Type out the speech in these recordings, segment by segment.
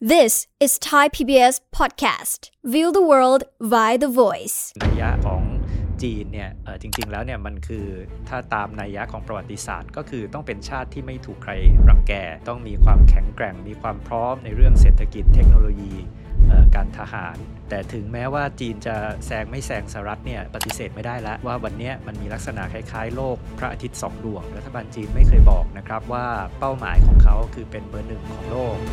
This is Thai PBS podcast. View the world via the voice. นัยยะของจีนเนี่ยจริงๆแล้วเนี่ยมันคือถ้าตามนัยยะของประวัติศาสตร์ก็คือต้องเป็นชาติที่ไม่ถูกใครรังแกต้องมีความแข็งแกร่งมีความพร้อมในเรื่องเศรษฐกิจเทคโนโลยีการทหารแต่ถึงแม้ว่าจีนจะแซงไม่แซงสหรัฐเนี่ยปฏิเสธไม่ได้แล้วว่าวันนี้มันมีลักษณะคล้ายๆโลกพระอาทิตย์2ดวงรัฐบาลจีนไม่เคยบอกนะครับว่าเป้าหมายของเขาคือเป็นเบอร์หนึ่งของโลก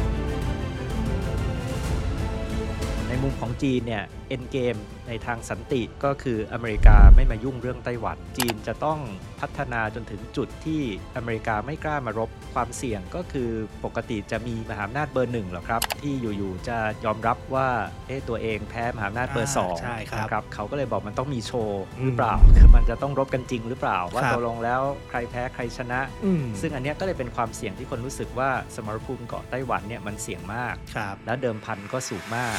ในมุมของจีนเนี่ยเอ็นเกมในทางสันติก็คืออเมริกาไม่มายุ่งเรื่องไต้หวันจีนจะต้องพัฒนาจนถึงจุดที่อเมริกาไม่กล้ามารบความเสี่ยงก็คือปกติจะมีมหาอำนาจเบอร์หนึ่งหรอครับที่อยู่ๆจะยอมรับว่าตัวเองแพ้มหาอำนาจเบอร์สองนะครับเขาก็เลยบอกมันต้องมีโชว์หรือเปล่าคือมันจะต้องรบกันจริงหรือเปล่าว่าตกลงแล้วใครแพ้ใครชนะซึ่งอันนี้ก็เลยเป็นความเสี่ยงที่คนรู้สึกว่าสมรภูมิเกาะไต้หวันเนี่ยมันเสี่ยงมากแล้วเดิมพันก็สูงมาก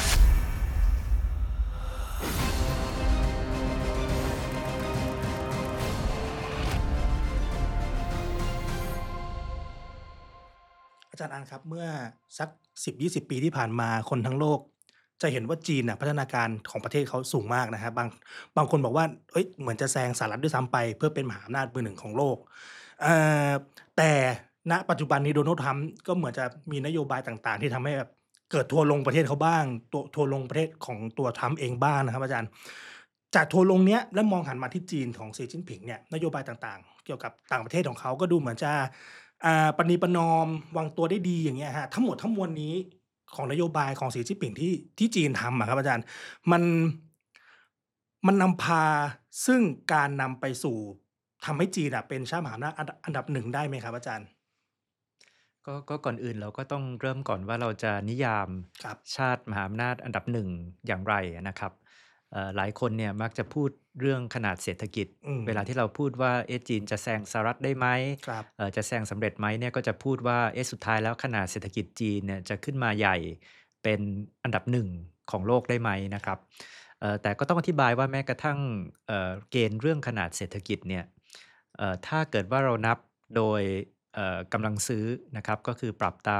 อาจารย์อันครับเมื่อสัก 10-20 ปีที่ผ่านมาคนทั้งโลกจะเห็นว่าจีนพัฒนาการของประเทศเขาสูงมากนะครับบางคนบอกว่าเหมือนจะแซงสหรัฐด้วยซ้ำไปเพื่อเป็นมหาอำนาจเบอร์หนึ่งของโลกแต่ณปัจจุบันนี้โดนัลด์ทรัมป์ก็เหมือนจะมีนโยบายต่างๆที่ทำให้แบบเกิดทัวร์ลงประเทศเขาบ้างทัวร์ลงประเทศของตัวทรัมป์เองบ้างนะครับอาจารย์จากทัวร์ลงเนี้ยแล้วมองหันมาที่จีนของสีจิ้นผิงเนี่ยนโยบายต่างๆเกี่ยวกับต่างประเทศของเขาก็ดูเหมือนจะปณีประนอมวางตัวได้ดีอย่างเงี้ยฮะทั้งหมดทั้งมวลนี้ของนโยบายของสีจิ้นผิงที่จีนทำครับอาจารย์มันนำพาซึ่งการนำไปสู่ทำให้จีนเป็นชาติมหาอำนาจอันดับหนึ่งได้ไหมครับอาจารย์ก็ก่อนอื่นเราก็ต้องเริ่มก่อนว่าเราจะนิยามชาติมหาอำนาจอันดับหนึ่งอย่างไรนะครับหลายคนเนี่ยมักจะพูดเรื่องขนาดเศรษฐกิจเวลาที่เราพูดว่าจีนจะแซงสหรัฐได้ไหมจะแซงสำเร็จไหมเนี่ยก็จะพูดว่าสุดท้ายแล้วขนาดเศรษฐกิจจีนเนี่ยจะขึ้นมาใหญ่เป็นอันดับหนึ่งของโลกได้ไหมนะครับแต่ก็ต้องอธิบายว่าแม้กระทั่งเกณฑ์เรื่องขนาดเศรษฐกิจเนี่ยถ้าเกิดว่าเรานับโดยกำลังซื้อนะครับก็คือปรับตาม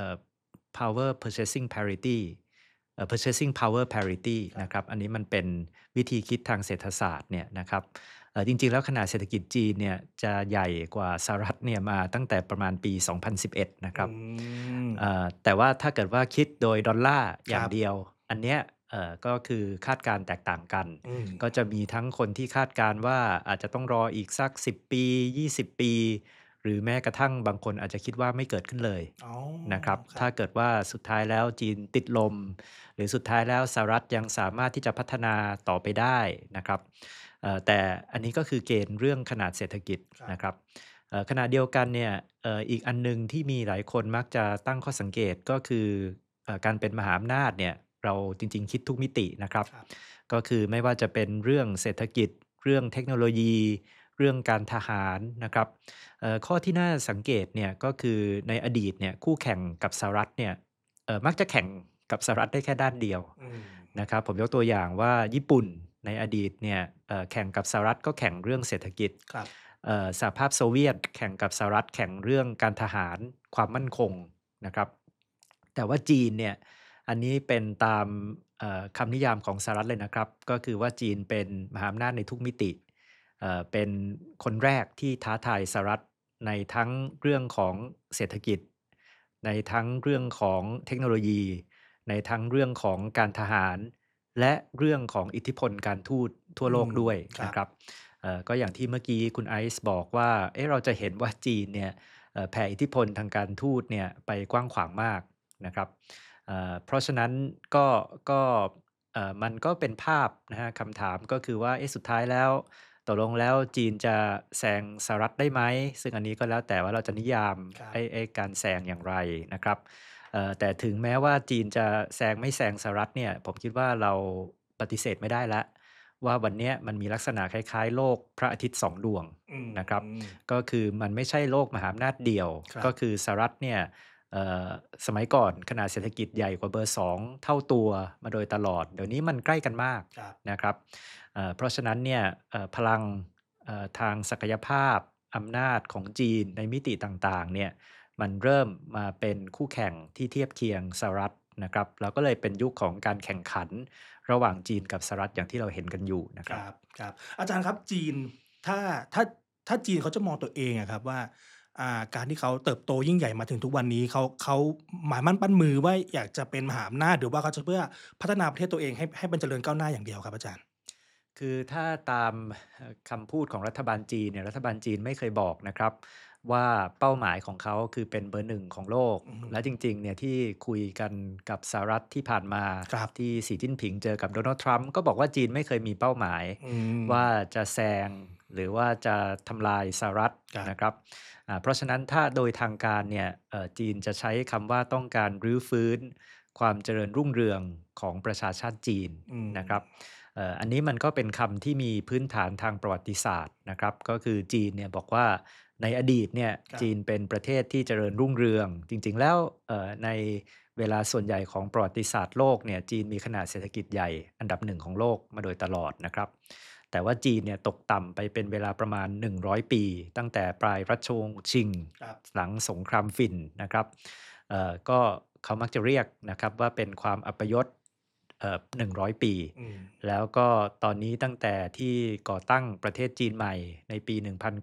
power purchasing parity purchasing power parity นะครับอันนี้มันเป็นวิธีคิดทางเศรษฐศาสตร์เนี่ยนะครับจริงๆแล้วขนาดเศรษฐกิจจีนเนี่ยจะใหญ่กว่าสหรัฐเนี่ยมาตั้งแต่ประมาณปี 2011 นะครับแต่ว่าถ้าเกิดว่าคิดโดยดอลลาร์อย่างเดียวอันเนี้ยก็คือคาดการณ์แตกต่างกันก็จะมีทั้งคนที่คาดการณ์ว่าอาจจะต้องรออีกสัก10 ปี20 ปีหรือแม้กระทั่งบางคนอาจจะคิดว่าไม่เกิดขึ้นเลยนะครับถ้าเกิดว่าสุดท้ายแล้วจีนติดลมหรือสุดท้ายแล้วสหรัฐยังสามารถที่จะพัฒนาต่อไปได้นะครับแต่อันนี้ก็คือเกณฑ์เรื่องขนาดเศรษฐกิจนะครับขณะเดียวกันเนี่ยอีกอันนึงที่มีหลายคนมักจะตั้งข้อสังเกตก็คือการเป็นมหาอำนาจเนี่ยเราจริงๆคิดทุกมิตินะครับก็คือไม่ว่าจะเป็นเรื่องเศรษฐกิจเรื่องเทคโนโลยีเรื่องการทหารนะครับข้อที่น่าสังเกตเนี่ยก็คือในอดีตเนี่ยคู่แข่งกับสหรัฐเนี่ยมักจะแข่งกับสหรัฐได้แค่ด้านเดียวนะครับผมยกตัวอย่างว่าญี่ปุ่นในอดีตเนี่ยแข่งกับสหรัฐก็แข่งเรื่องเศรษฐกิจสหภาพโซเวียตแข่งกับสหรัฐแข่งเรื่องการทหารความมั่นคงนะครับแต่ว่าจีนเนี่ยอันนี้เป็นตามคำนิยามของสหรัฐเลยนะครับก็คือว่าจีนเป็นมหาอำนาจในทุกมิติเป็นคนแรกที่ท้าทายสหรัฐในทั้งเรื่องของเศรษฐกิจในทั้งเรื่องของเทคโนโลยีในทั้งเรื่องของการทหารและเรื่องของอิทธิพลการทูตทั่วโลกด้วยนะครับก็อย่างที่เมื่อกี้คุณไอซ์บอกว่าเราจะเห็นว่าจีนเนี่ยแผ่อิทธิพลทางการทูตเนี่ยไปกว้างขวางมากนะครับเพราะฉะนั้นก็มันก็เป็นภาพนะฮะคำถามก็คือว่าสุดท้ายแล้วตกลงแล้วจีนจะแซงสหรัฐได้ไหมซึ่งอันนี้ก็แล้วแต่ว่าเราจะนิยามการแซงอย่างไรนะครับแต่ถึงแม้ว่าจีนจะแซงไม่แซงสหรัฐเนี่ยผมคิดว่าเราปฏิเสธไม่ได้แล้วว่าวันนี้มันมีลักษณะคล้ายๆโลกพระอาทิตย์2ดวงนะครับก็คือมันไม่ใช่โลกมหาอำนาจเดียวก็คือสหรัฐเนี่ยสมัยก่อนขนาดเศรษฐกิจใหญ่กว่าเบอร์2เท่าตัวมาโดยตลอดเดี๋ยวนี้มันใกล้กันมากนะครับเพราะฉะนั้นเนี่ยพลังทางศักยภาพอำนาจของจีนในมิติต่างๆเนี่ยมันเริ่มมาเป็นคู่แข่งที่เทียบเคียงสหรัฐนะครับแล้วก็เลยเป็นยุคของการแข่งขันระหว่างจีนกับสหรัฐอย่างที่เราเห็นกันอยู่นะคครับ รับครับอาจารย์ครับจีนถ้าถ้าถ้าจีนเขาจะมองตัวเองอะครับว่าการที่เขาเติบโตยิ่งใหญ่มาถึงทุกวันนี้เขาหมายมั่นปั้นมือว่าอยากจะเป็นมหาอำนาจหรือว่าเขาจะเพื่อพัฒนาประเทศตัวเองให้มันเจริญก้าวหน้าอย่างเดียวครับอาจารย์คือถ้าตามคำพูดของรัฐบาลจีนเนี่ยรัฐบาลจีนไม่เคยบอกนะครับว่าเป้าหมายของเขาคือเป็นเบอร์หนึ่งของโลกอืมและจริงๆเนี่ยที่คุยกันกับสหรัฐที่ผ่านมาครับที่สีจิ้นผิงเจอกับโดนัลด์ทรัมป์ก็บอกว่าจีนไม่เคยมีเป้าหมายอืมว่าจะแซงหรือว่าจะทำลายสหรัฐครับนะครับเพราะฉะนั้นถ้าโดยทางการเนี่ยจีนจะใช้คำว่าต้องการรื้อฟื้นความเจริญรุ่งเรืองของประชาชาติจีนอืมนะครับอันนี้มันก็เป็นคำที่มีพื้นฐานทางประวัติศาสตร์นะครับก็คือจีนเนี่ยบอกว่าในอดีตเนี่ยครับจีนเป็นประเทศที่เจริญรุ่งเรืองจริงๆแล้วในเวลาส่วนใหญ่ของประวัติศาสตร์โลกเนี่ยจีนมีขนาดเศรษฐกิจใหญ่อันดับหนึ่งของโลกมาโดยตลอดนะครับแต่ว่าจีนเนี่ยตกต่ำไปเป็นเวลาประมาณ100ปีตั้งแต่ปลายรัชวงศ์ชิงครับหลังสงครามฟินนะครับก็เขามักจะเรียกนะครับว่าเป็นความอัปยศ100ปีอืมแล้วก็ตอนนี้ตั้งแต่ที่ก่อตั้งประเทศจีนใหม่ในปี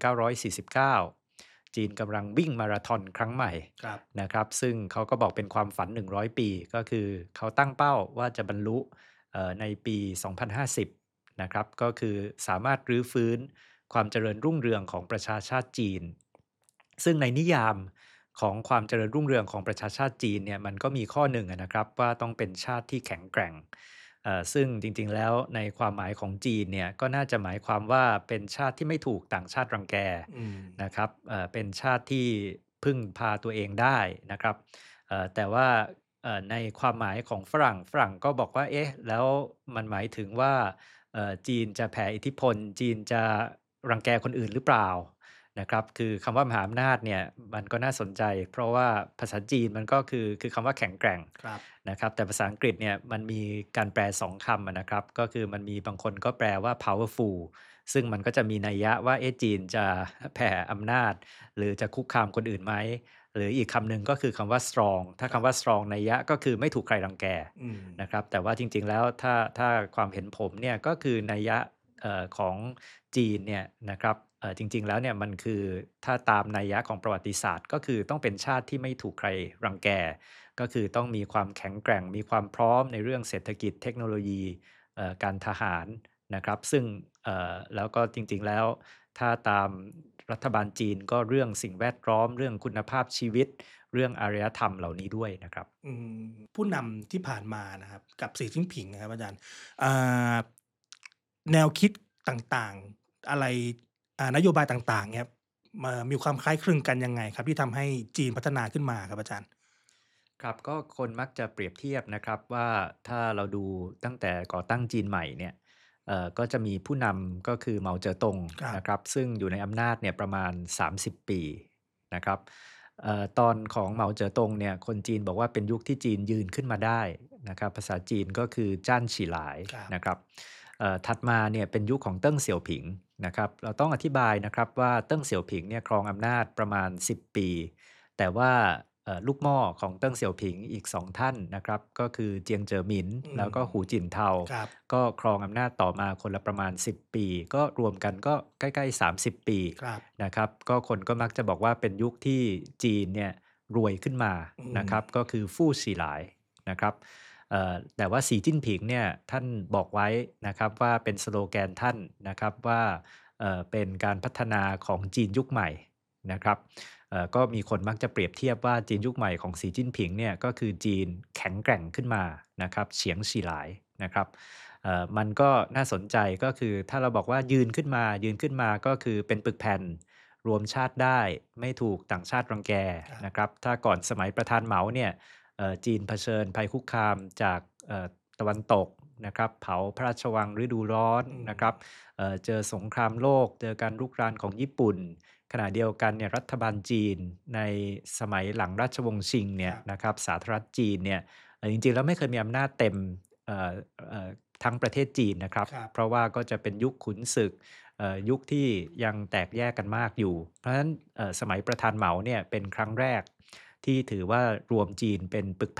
1949จีนกำลังวิ่งมาราธอนครั้งใหม่ครับนะครับซึ่งเขาก็บอกเป็นความฝัน100ปีก็คือเขาตั้งเป้าว่าจะบรรลุในปี2050นะครับก็คือสามารถรื้อฟื้นความเจริญรุ่งเรืองของประชาชาติจีนซึ่งในนิยามของความเจริญรุ่งเรืองของประชาชาติจีนเนี่ยมันก็มีข้อหนึ่งนะครับว่าต้องเป็นชาติที่แข็งแกร่งซึ่งจริงๆแล้วในความหมายของจีนเนี่ยก็น่าจะหมายความว่าเป็นชาติที่ไม่ถูกต่างชาติรังแกอืมนะครับเป็นชาติที่พึ่งพาตัวเองได้นะครับแต่ว่าในความหมายของฝรั่งก็บอกว่าเอ๊ะแล้วมันหมายถึงว่าจีนจะแผ่อิทธิพลจีนจะรังแกคนอื่นหรือเปล่านะครับคือคำว่ามหาอำนาจเนี่ยมันก็น่าสนใจเพราะว่าภาษาจีนมันก็คือคำว่าแข็งแกร่งครับนะครับแต่ภาษาอังกฤษเนี่ยมันมีการแปล2คำนะครับก็คือมันมีบางคนก็แปลว่า powerful ซึ่งมันก็จะมีนัยยะว่าจีนจะแผ่อำนาจหรือจะคุกคามคนอื่นไหมหรืออีกคำหนึ่งก็คือคำว่า strong ถ้าครับคำว่า strong นัยยะก็คือไม่ถูกใครรังแกอืมนะครับแต่ว่าจริงๆแล้วถ้าความเห็นผมเนี่ยก็คือนัยยะของจีนเนี่ยนะครับจริงๆแล้วเนี่ยมันคือถ้าตามนัยยะของประวัติศาสตร์ก็คือต้องเป็นชาติที่ไม่ถูกใครรังแกก็คือต้องมีความแข็งแกร่งมีความพร้อมในเรื่องเศรษฐกิจเทคโนโลยีการทหารนะครับซึ่งแล้วก็จริงๆแล้วถ้าตามรัฐบาลจีนก็เรื่องสิ่งแวดล้อมเรื่องคุณภาพชีวิตเรื่องอารยธรรมเหล่านี้ด้วยนะครับอืมผู้นำที่ผ่านมานะครับกับสีจิ้นผิงนะครับอาจารย์อ่าแนวคิดต่างๆอะไรนโยบายต่างๆเนี่ยมีความคล้ายคลึงกันยังไงครับที่ทำให้จีนพัฒนาขึ้นมาครับอาจารย์ครับก็คนมักจะเปรียบเทียบนะครับว่าถ้าเราดูตั้งแต่ก่อตั้งจีนใหม่เนี่ยก็จะมีผู้นำก็คือเหมาเจ๋อตงครับนะครับซึ่งอยู่ในอำนาจเนี่ยประมาณ30ปีนะครับตอนของเหมาเจ๋อตงเนี่ยคนจีนบอกว่าเป็นยุคที่จีนยืนขึ้นมาได้นะครับภาษาจีนก็คือจ้านฉีหลายครับนะครับถัดมาเนี่ยเป็นยุคของเติ้งเสี่ยวผิงนะครับเราต้องอธิบายนะครับว่าเติ้งเสี่ยวผิงเนี่ยครองอำนาจประมาณ10ปีแต่ว่าลูกหม้อของเติ้งเสี่ยวผิงอีก2ท่านนะครับก็คือเจียงเจ๋อหมินอืมแล้วก็หูจินเทาครับก็ครองอำนาจต่อมาคนละประมาณ10ปีก็รวมกันก็ใกล้ๆ30ปีครับนะครับก็คนก็มักจะบอกว่าเป็นยุคที่จีนเนี่ยรวยขึ้นมาอืมนะครับก็คือฟู่ฉีหลายนะครับแต่ว่าสีจิ้นผิงเนี่ยท่านบอกไว้นะครับว่าเป็นสโลแกนท่านนะครับว่าเป็นการพัฒนาของจีนยุคใหม่นะครับ ก็มีคนมักจะเปรียบเทียบว่าจีนยุคใหม่ของสีจิ้นผิงเนี่ยก็คือจีนแข็งแกร่งขึ้นมานะครับเฉียงฉีหลายนะครับมันก็น่าสนใจก็คือถ้าเราบอกว่ายืนขึ้นมาก็คือเป็นปึกแผ่นรวมชาติได้ไม่ถูกต่างชาติรังแกครับนะครับถ้าก่อนสมัยประธานเหมาเนี่ยจีนเผชิญภัยคุกคามจากตะวันตกนะครับเผาพระราชวังฤดูร้อนอืมนะครับเจอสงครามโลกเจอการรุกรานของญี่ปุ่น ขณะเดียวกันเนี่ยรัฐบาลจีนในสมัยหลังราชวงศ์ชิงคเนี่ยรับนะครับสาธารณรัฐจีนเนี่ยจริงๆแล้วไม่เคยมีอำนาจเต็มเอ่อทั้งประเทศจีนนะครับครับเพราะว่าก็จะเป็นยุคขุนศึกยุคที่ยังแตกแยกกันมากอยู่เพราะฉะนั้นสมัยประธานเหมาเนี่ยเป็นครั้งแรกที่ถือว่ารวมจีนเป็นปึกแผ่น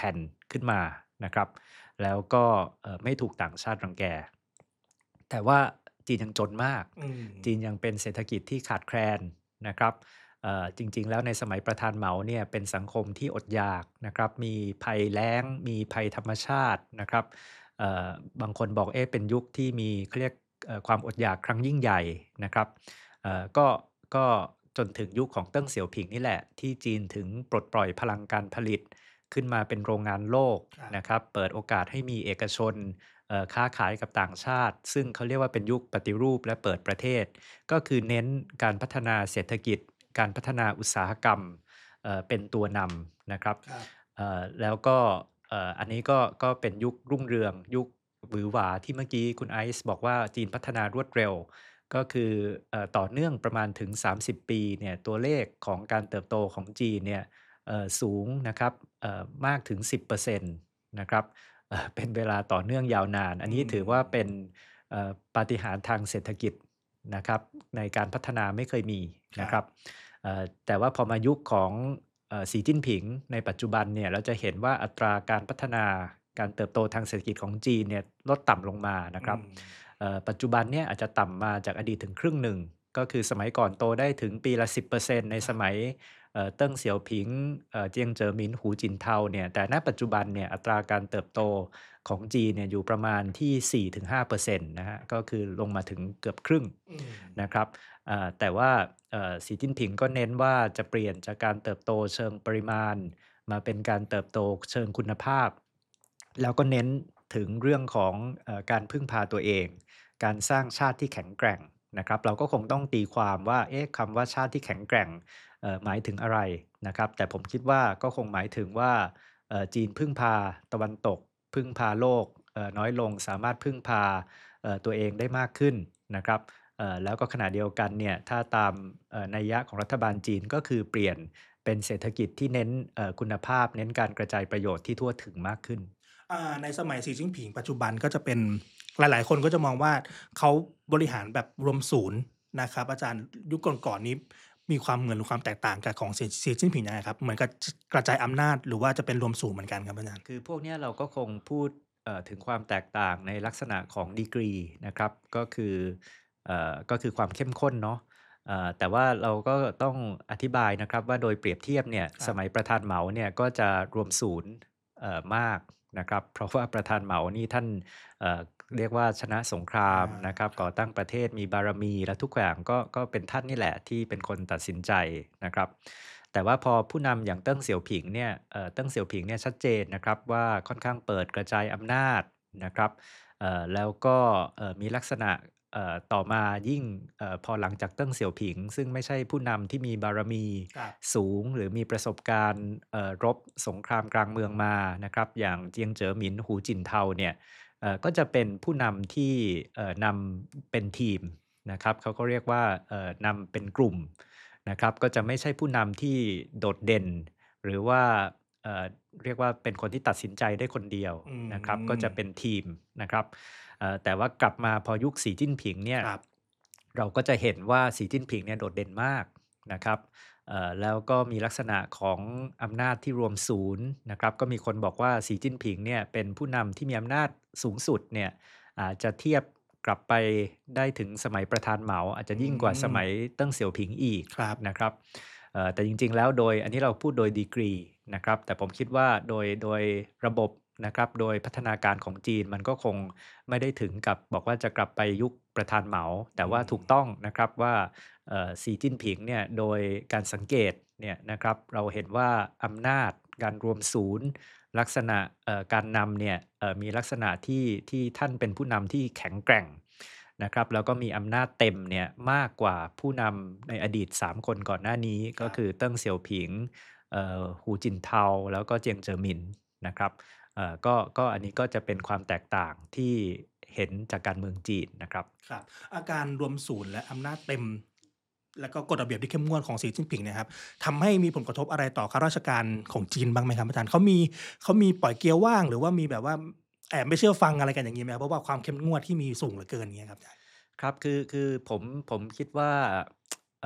ขึ้นมานะครับแล้วก็ไม่ถูกต่างชาติรังแกแต่ว่าจีนยังจนมากจีนยังเป็นเศรษฐกิจที่ขาดแคลนนะครับจริงๆแล้วในสมัยประธานเหมาเนี่ยเป็นสังคมที่อดอยากนะครับมีภัยแล้งมีภัยธรรมชาตินะครับบางคนบอกเป็นยุคที่มีเขาเรียกความอดอยากครั้งยิ่งใหญ่นะครับก็จนถึงยุคของเติ้งเสี่ยวผิงนี่แหละที่จีนถึงปลดปล่อยพลังการผลิตขึ้นมาเป็นโรงงานโลกนะครับเปิดโอกาสให้มีเอกชนค้าขายกับต่างชาติซึ่งเขาเรียกว่าเป็นยุคปฏิรูปและเปิดประเทศก็คือเน้นการพัฒนาเศรษฐกิจการพัฒนาอุตสาหกรรมเป็นตัวนำนะครับแล้วก็อันนี้ก็เป็นยุครุ่งเรืองยุคหวือหวาที่เมื่อกี้คุณไอซ์บอกว่าจีนพัฒนารวดเร็วก็คือต่อเนื่องประมาณถึง30 ปีเนี่ยตัวเลขของการเติบโตของจีนเนี่ยสูงนะครับมากถึง 10% นะครับเป็นเวลาต่อเนื่องยาวนานอันนี้ถือว่าเป็นปาฏิหาริย์ทางเศรษฐกิจนะครับในการพัฒนาไม่เคยมีนะครับแต่ว่าพอมายุคของสีจิ้นผิงในปัจจุบันเนี่ยเราจะเห็นว่าอัตราการพัฒนาการเติบโตทางเศรษฐกิจของจีนเนี่ยลดต่ำลงมานะครับปัจจุบันเนี่ยอาจจะต่ำมาจากอดีตถึงครึ่งหนึ่งก็คือสมัยก่อนโตได้ถึงปีละ 10% ในสมัยเติ้งเสี่ยวผิงเจียงเจ๋อหมินหูจินเทาเนี่ยแต่ณปัจจุบันเนี่ยอัตราการเติบโตของจีนเนี่ยอยู่ประมาณที่ 4-5% นะฮะก็คือลงมาถึงเกือบครึ่งนะครับแต่ว่าสีจิ้นผิงก็เน้นว่าจะเปลี่ยนจากการเติบโตเชิงปริมาณมาเป็นการเติบโตเชิงคุณภาพแล้วก็เน้นถึงเรื่องของการพึ่งพาตัวเองการสร้างชาติที่แข็งแกร่งนะครับเราก็คงต้องตีความว่าคำว่าชาติที่แข็งแกร่งหมายถึงอะไรนะครับแต่ผมคิดว่าก็คงหมายถึงว่าจีนพึ่งพาตะวันตกพึ่งพาโลกน้อยลงสามารถพึ่งพาตัวเองได้มากขึ้นนะครับแล้วก็ขณะเดียวกันเนี่ยถ้าตามนัยยะของรัฐบาลจีนก็คือเปลี่ยนเป็นเศรษฐกิจที่เน้นคุณภาพเน้นการกระจายประโยชน์ที่ทั่วถึงมากขึ้นในสมัยสีจิ้นผิงปัจจุบันก็จะเป็นหลายๆคนก็จะมองว่าเขาบริหารแบบรวมศูนย์นะครับอาจารย์ยุคก่อนๆนี้มีความเหมือนหรือความแตกต่างกับของสีจิ้นผิงยังไงครับเหมือนกับกระจายอำนาจหรือว่าจะเป็นรวมศูนย์เหมือนกันครับอาจารย์คือพวกนี้เราก็คงพูดถึงความแตกต่างในลักษณะของดีกรีนะครับก็คือความเข้มข้นเนาะแต่ว่าเราก็ต้องอธิบายนะครับว่าโดยเปรียบเทียบเนี่ยสมัยประธานเหมาเนี่ยก็จะรวมศูนย์มากนะครับเพราะว่าประธานเหมานี่ท่านเรียกว่าชนะสงครามนะครับก่อตั้งประเทศมีบารมีและทุกอย่างก็เป็นท่านนี่แหละที่เป็นคนตัดสินใจนะครับแต่ว่าพอผู้นำอย่างเติ้งเสี่ยวผิงเนี่ยเติ้งเสี่ยวผิงเนี่ยชัดเจนนะครับว่าค่อนข้างเปิดกระจายอำนาจนะครับแล้วก็มีลักษณะต่อมายิ่งพอหลังจากเติ้งเสี่ยวผิงซึ่งไม่ใช่ผู้นำที่มีบารมีสูงหรือมีประสบการณ์รบสงครามกลางเมืองมานะครับอย่างเจียงเจ๋อหมินหูจินเทาเนี่ยก็จะเป็นผู้นำที่นำเป็นทีมนะครับเขาก็เรียกว่านำเป็นกลุ่มนะครับก็จะไม่ใช่ผู้นำที่โดดเด่นหรือว่าเรียกว่าเป็นคนที่ตัดสินใจได้คนเดียวนะครับก็จะเป็นทีมนะครับแต่ว่ากลับมาพอยุคสีจิ้นผิงเนี่ยเราก็จะเห็นว่าสีจิ้นผิงเนี่ยโดดเด่นมากนะครับแล้วก็มีลักษณะของอำนาจที่รวมศูนย์นะครับก็มีคนบอกว่าสีจิ้นผิงเนี่ยเป็นผู้นำที่มีอำนาจสูงสุดเนี่ยอาจจะเทียบกลับไปได้ถึงสมัยประธานเหมาอาจจะยิ่งกว่าสมัยเติ้งเสี่ยวผิงอีกนะครับแต่จริงๆแล้วโดยอันนี้เราพูดโดยดีกรีนะครับแต่ผมคิดว่าโดยระบบนะครับโดยพัฒนาการของจีนมันก็คงไม่ได้ถึงกับบอกว่าจะกลับไปยุคประธานเหมาแต่ว่าถูกต้องนะครับว่าสีจิ้นผิงเนี่ยโดยการสังเกตเนี่ยนะครับเราเห็นว่าอำนาจการรวมศูนย์ลักษณะการนำเนี่ยมีลักษณะที่ท่านเป็นผู้นำที่แข็งแกร่งนะครับแล้วก็มีอำนาจเต็มเนี่ยมากกว่าผู้นำในอดีต3คนก่อนหน้านี้ก็คือเติ้งเสี่ยวผิงหูจินเทาแล้วก็เจียงเจ๋อหมินนะครับก็อันนี้ก็จะเป็นความแตกต่างที่เห็นจากการเมืองจีนนะครับครับอาการรวมศูนย์และอำนาจเต็มแล้วก็กฎระเบียบที่เข้มงวดของสีจิ้นผิงนะครับทำให้มีผลกระทบอะไรต่อข้าราชการของจีนบ้างไหมครับอาจารย์เขามีปล่อยเกียร์ว่างหรือว่ามีแบบว่าแอบไม่เชื่อฟังอะไรกันอย่างนี้ไหมครับเพราะว่าความเข้มงวดที่มีสูงเหลือเกินนี้ครับครับคือผมคิดว่า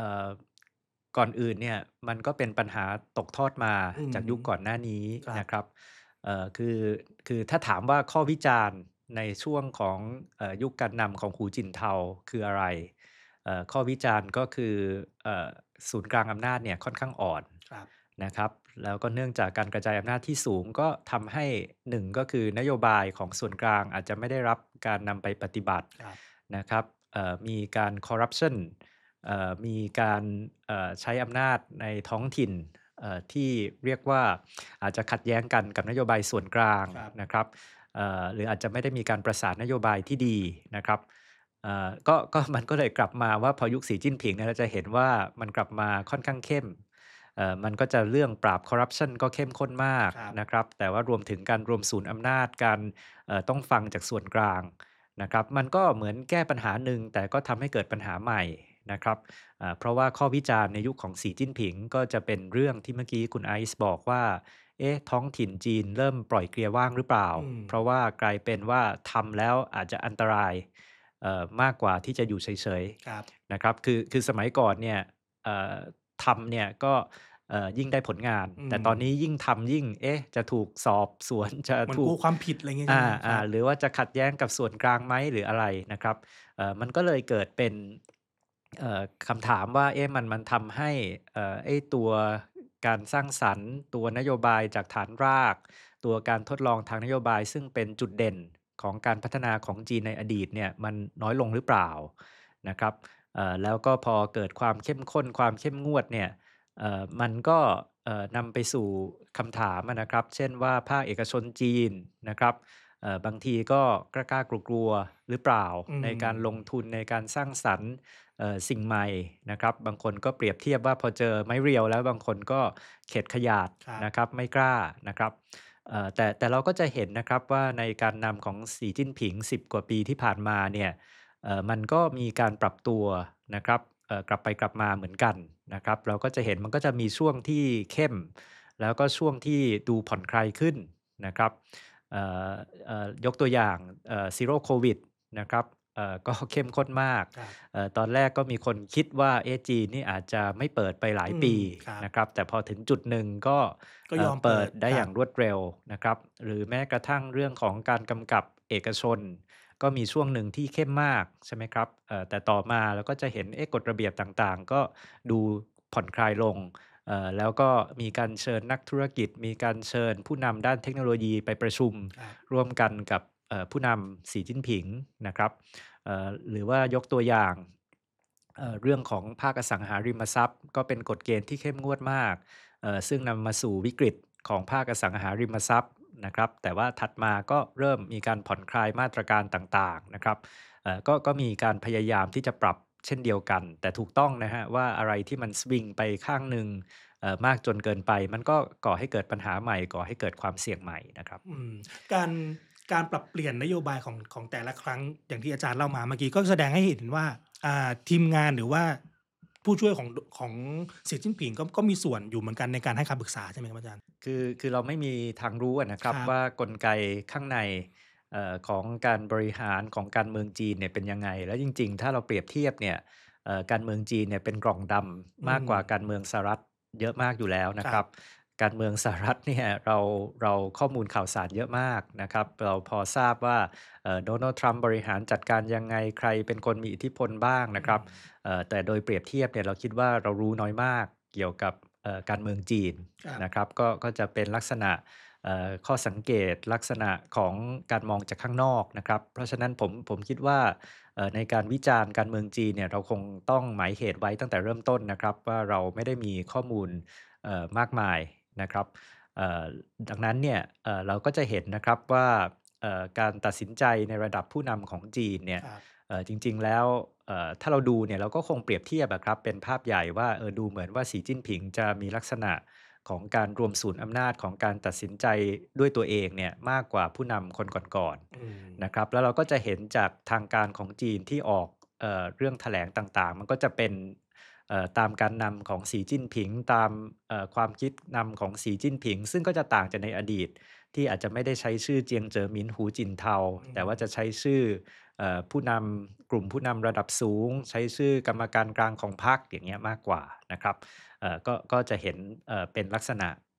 ก่อนอื่นเนี่ยมันก็เป็นปัญหาตกทอดมาจากยุคก่อนหน้านี้นะครับคือถ้าถามว่าข้อวิจารณ์ในช่วงของยุคการนำของหูจินเทาคืออะไรข้อวิจารณ์ก็คือศูนย์กลางอำนาจเนี่ยค่อนข้างอ่อนนะครับแล้วก็เนื่องจากการกระจายอำนาจที่สูงก็ทำให้หนึ่งก็คือนโยบายของส่วนกลางอาจจะไม่ได้รับการนำไปปฏิบัตินะครับมีการคอร์รัปชันมีการใช้อำนาจในท้องถิ่นที่เรียกว่าอาจจะขัดแย้งกันกับนโยบายส่วนกลางนะครับหรืออาจจะไม่ได้มีการประสานนโยบายที่ดีนะครับก็มันก็เลยกลับมาว่าพอยุคสีจิ้นผิงเนี่ยเราจะเห็นว่ามันกลับมาค่อนข้างเข้มมันก็จะเรื่องปราบคอร์รัปชันก็เข้มข้นมากนะครับแต่ว่ารวมถึงการรวมศูนย์อำนาจการต้องฟังจากส่วนกลางนะครับมันก็เหมือนแก้ปัญหาหนึ่งแต่ก็ทำให้เกิดปัญหาใหม่นะครับเพราะว่าข้อวิจารณ์ในยุคของสีจิ้นผิงก็จะเป็นเรื่องที่เมื่อกี้คุณไอซ์บอกว่าท้องถิ่นจีนเริ่มปล่อยเกลียว่างหรือเปล่าเพราะว่ากลายเป็นว่าทำแล้วอาจจะอันตรายมากกว่าที่จะอยู่เฉยๆนะครับคือสมัยก่อนเนี่ยทำเนี่ยก็ยิ่งได้ผลงานแต่ตอนนี้ยิ่งทำยิ่งจะถูกสอบสวนจะถูกความผิดอะไรเงี้ยใช่ไหมหรือว่าจะขัดแย้งกับส่วนกลางไหมหรืออะไรนะครับมันก็เลยเกิดเป็นคำถามว่ามันทำให้ตัวการสร้างสรรค์ตัวนโยบายจากฐานรากตัวการทดลองทางนโยบายซึ่งเป็นจุดเด่นของการพัฒนาของจีนในอดีตเนี่ยมันน้อยลงหรือเปล่านะครับแล้วก็พอเกิดความเข้มข้นความเข้มงวดเนี่ยมันก็นำไปสู่คำถามนะครับเช่นว่าภาคเอกชนจีนนะครับบางทีก็กล้ากลัวหรือเปล่าในการลงทุนในการสร้างสรรค์สิ่งใหม่นะครับบางคนก็เปรียบเทียบว่าพอเจอไม้เรียวแล้วบางคนก็เข็ดขยาดนะครับไม่กล้านะครับแต่เราก็จะเห็นนะครับว่าในการนำของสีจิ้นผิง10กว่าปีที่ผ่านมาเนี่ยมันก็มีการปรับตัวนะครับกลับไปกลับมาเหมือนกันนะครับเราก็จะเห็นมันก็จะมีช่วงที่เข้มแล้วก็ช่วงที่ดูผ่อนคลายขึ้นนะครับยกตัวอย่างซีโร่โควิดนะครับก็เข้มข้นมากตอนแรกก็มีคนคิดว่าจีนนี่อาจจะไม่เปิดไปหลายปีนะครับแต่พอถึงจุดหนึ่งก็ยอมเปิดได้อย่างรวดเร็วนะครับหรือแม้กระทั่งเรื่องของการกำกับเอกชนก็มีช่วงหนึ่งที่เข้มมากใช่ไหมครับแต่ต่อมาเราก็จะเห็นกฎระเบียบต่างๆก็ดูผ่อนคลายลงแล้วก็มีการเชิญนักธุรกิจมีการเชิญผู้นำด้านเทคโนโลยีไปประชุมร่วมกันกับผู้นำสีจิ้นผิงนะครับหรือว่ายกตัวอย่างเรื่องของภาคอสังหาริมทรัพย์ก็เป็นกฎเกณฑ์ที่เข้มงวดมากซึ่งนำมาสู่วิกฤตของภาคอสังหาริมทรัพย์นะครับแต่ว่าถัดมาก็เริ่มมีการผ่อนคลายมาตรการต่างๆนะครับก็มีการพยายามที่จะปรับเช่นเดียวกันแต่ถูกต้องนะฮะว่าอะไรที่มันสวิงไปข้างหนึ่งมากจนเกินไปมันก็ก่อให้เกิดปัญหาใหม่ก่อให้เกิดความเสี่ยงใหม่นะครับการปรับเปลี่ยนนโยบายของแต่ละครั้งอย่างที่อาจารย์เล่ามาเมื่อกี้ก็แสดงให้เห็นว่าทีมงานหรือว่าผู้ช่วยของสีจิ้นผิงก็มีส่วนอยู่เหมือนกันในการให้คำปรึกษาใช่ไหมครับอาจารย์คือเราไม่มีทางรู้นะครับว่ากลไกข้างในของการบริหารของการเมืองจีนเนี่ยเป็นยังไงแล้วจริงๆถ้าเราเปรียบเทียบเนี่ยการเมืองจีนเนี่ยเป็นกล่องดำมากกว่าการเมืองสหรัฐเยอะมากอยู่แล้วนะครับการเมืองสหรัฐเนี่ยเราข้อมูลข่าวสารเยอะมากนะครับเราพอทราบว่าโดนัลด์ทรัมป์บริหารจัดการยังไงใครเป็นคนมีอิทธิพลบ้างนะครับแต่โดยเปรียบเทียบเนี่ยเราคิดว่าเรารู้น้อยมากเกี่ยวกับการเมืองจีนนะครับก็จะเป็นลักษณะข้อสังเกตลักษณะของการมองจากข้างนอกนะครับเพราะฉะนั้นผมคิดว่าในการวิจารณ์การเมืองจีนเนี่ยเราคงต้องหมายเหตุไว้ตั้งแต่เริ่มต้นนะครับว่าเราไม่ได้มีข้อมูลมากมายนะครับดังนั้นเนี่ยเราก็จะเห็นนะครับว่าการตัดสินใจในระดับผู้นำของจีนเนี่ยจริงๆแล้วถ้าเราดูเนี่ยเราก็คงเปรียบเทียบครับเป็นภาพใหญ่ว่าดูเหมือนว่าสีจิ้นผิงจะมีลักษณะของการรวมศูนย์อำนาจของการตัดสินใจด้วยตัวเองเนี่ยมากกว่าผู้นำคนก่อนๆนะครับแล้วเราก็จะเห็นจากทางการของจีนที่ออกเรื่องแถลงต่างๆมันก็จะเป็นตามการนำของสีจิ้นผิงตามความคิดนำของสีจิ้นผิงซึ่งก็จะต่างจากในอดีตที่อาจจะไม่ได้ใช้ชื่อเจียงเจ๋อหมินหูจินเทาแต่ว่าจะใช้ชื่อผู้นำกลุ่มผู้นำระดับสูงใช้ชื่อกรรมการกลางของพรรคอย่างเงี้ยมากกว่านะครับก็จะเห็นเป็นลักษณะ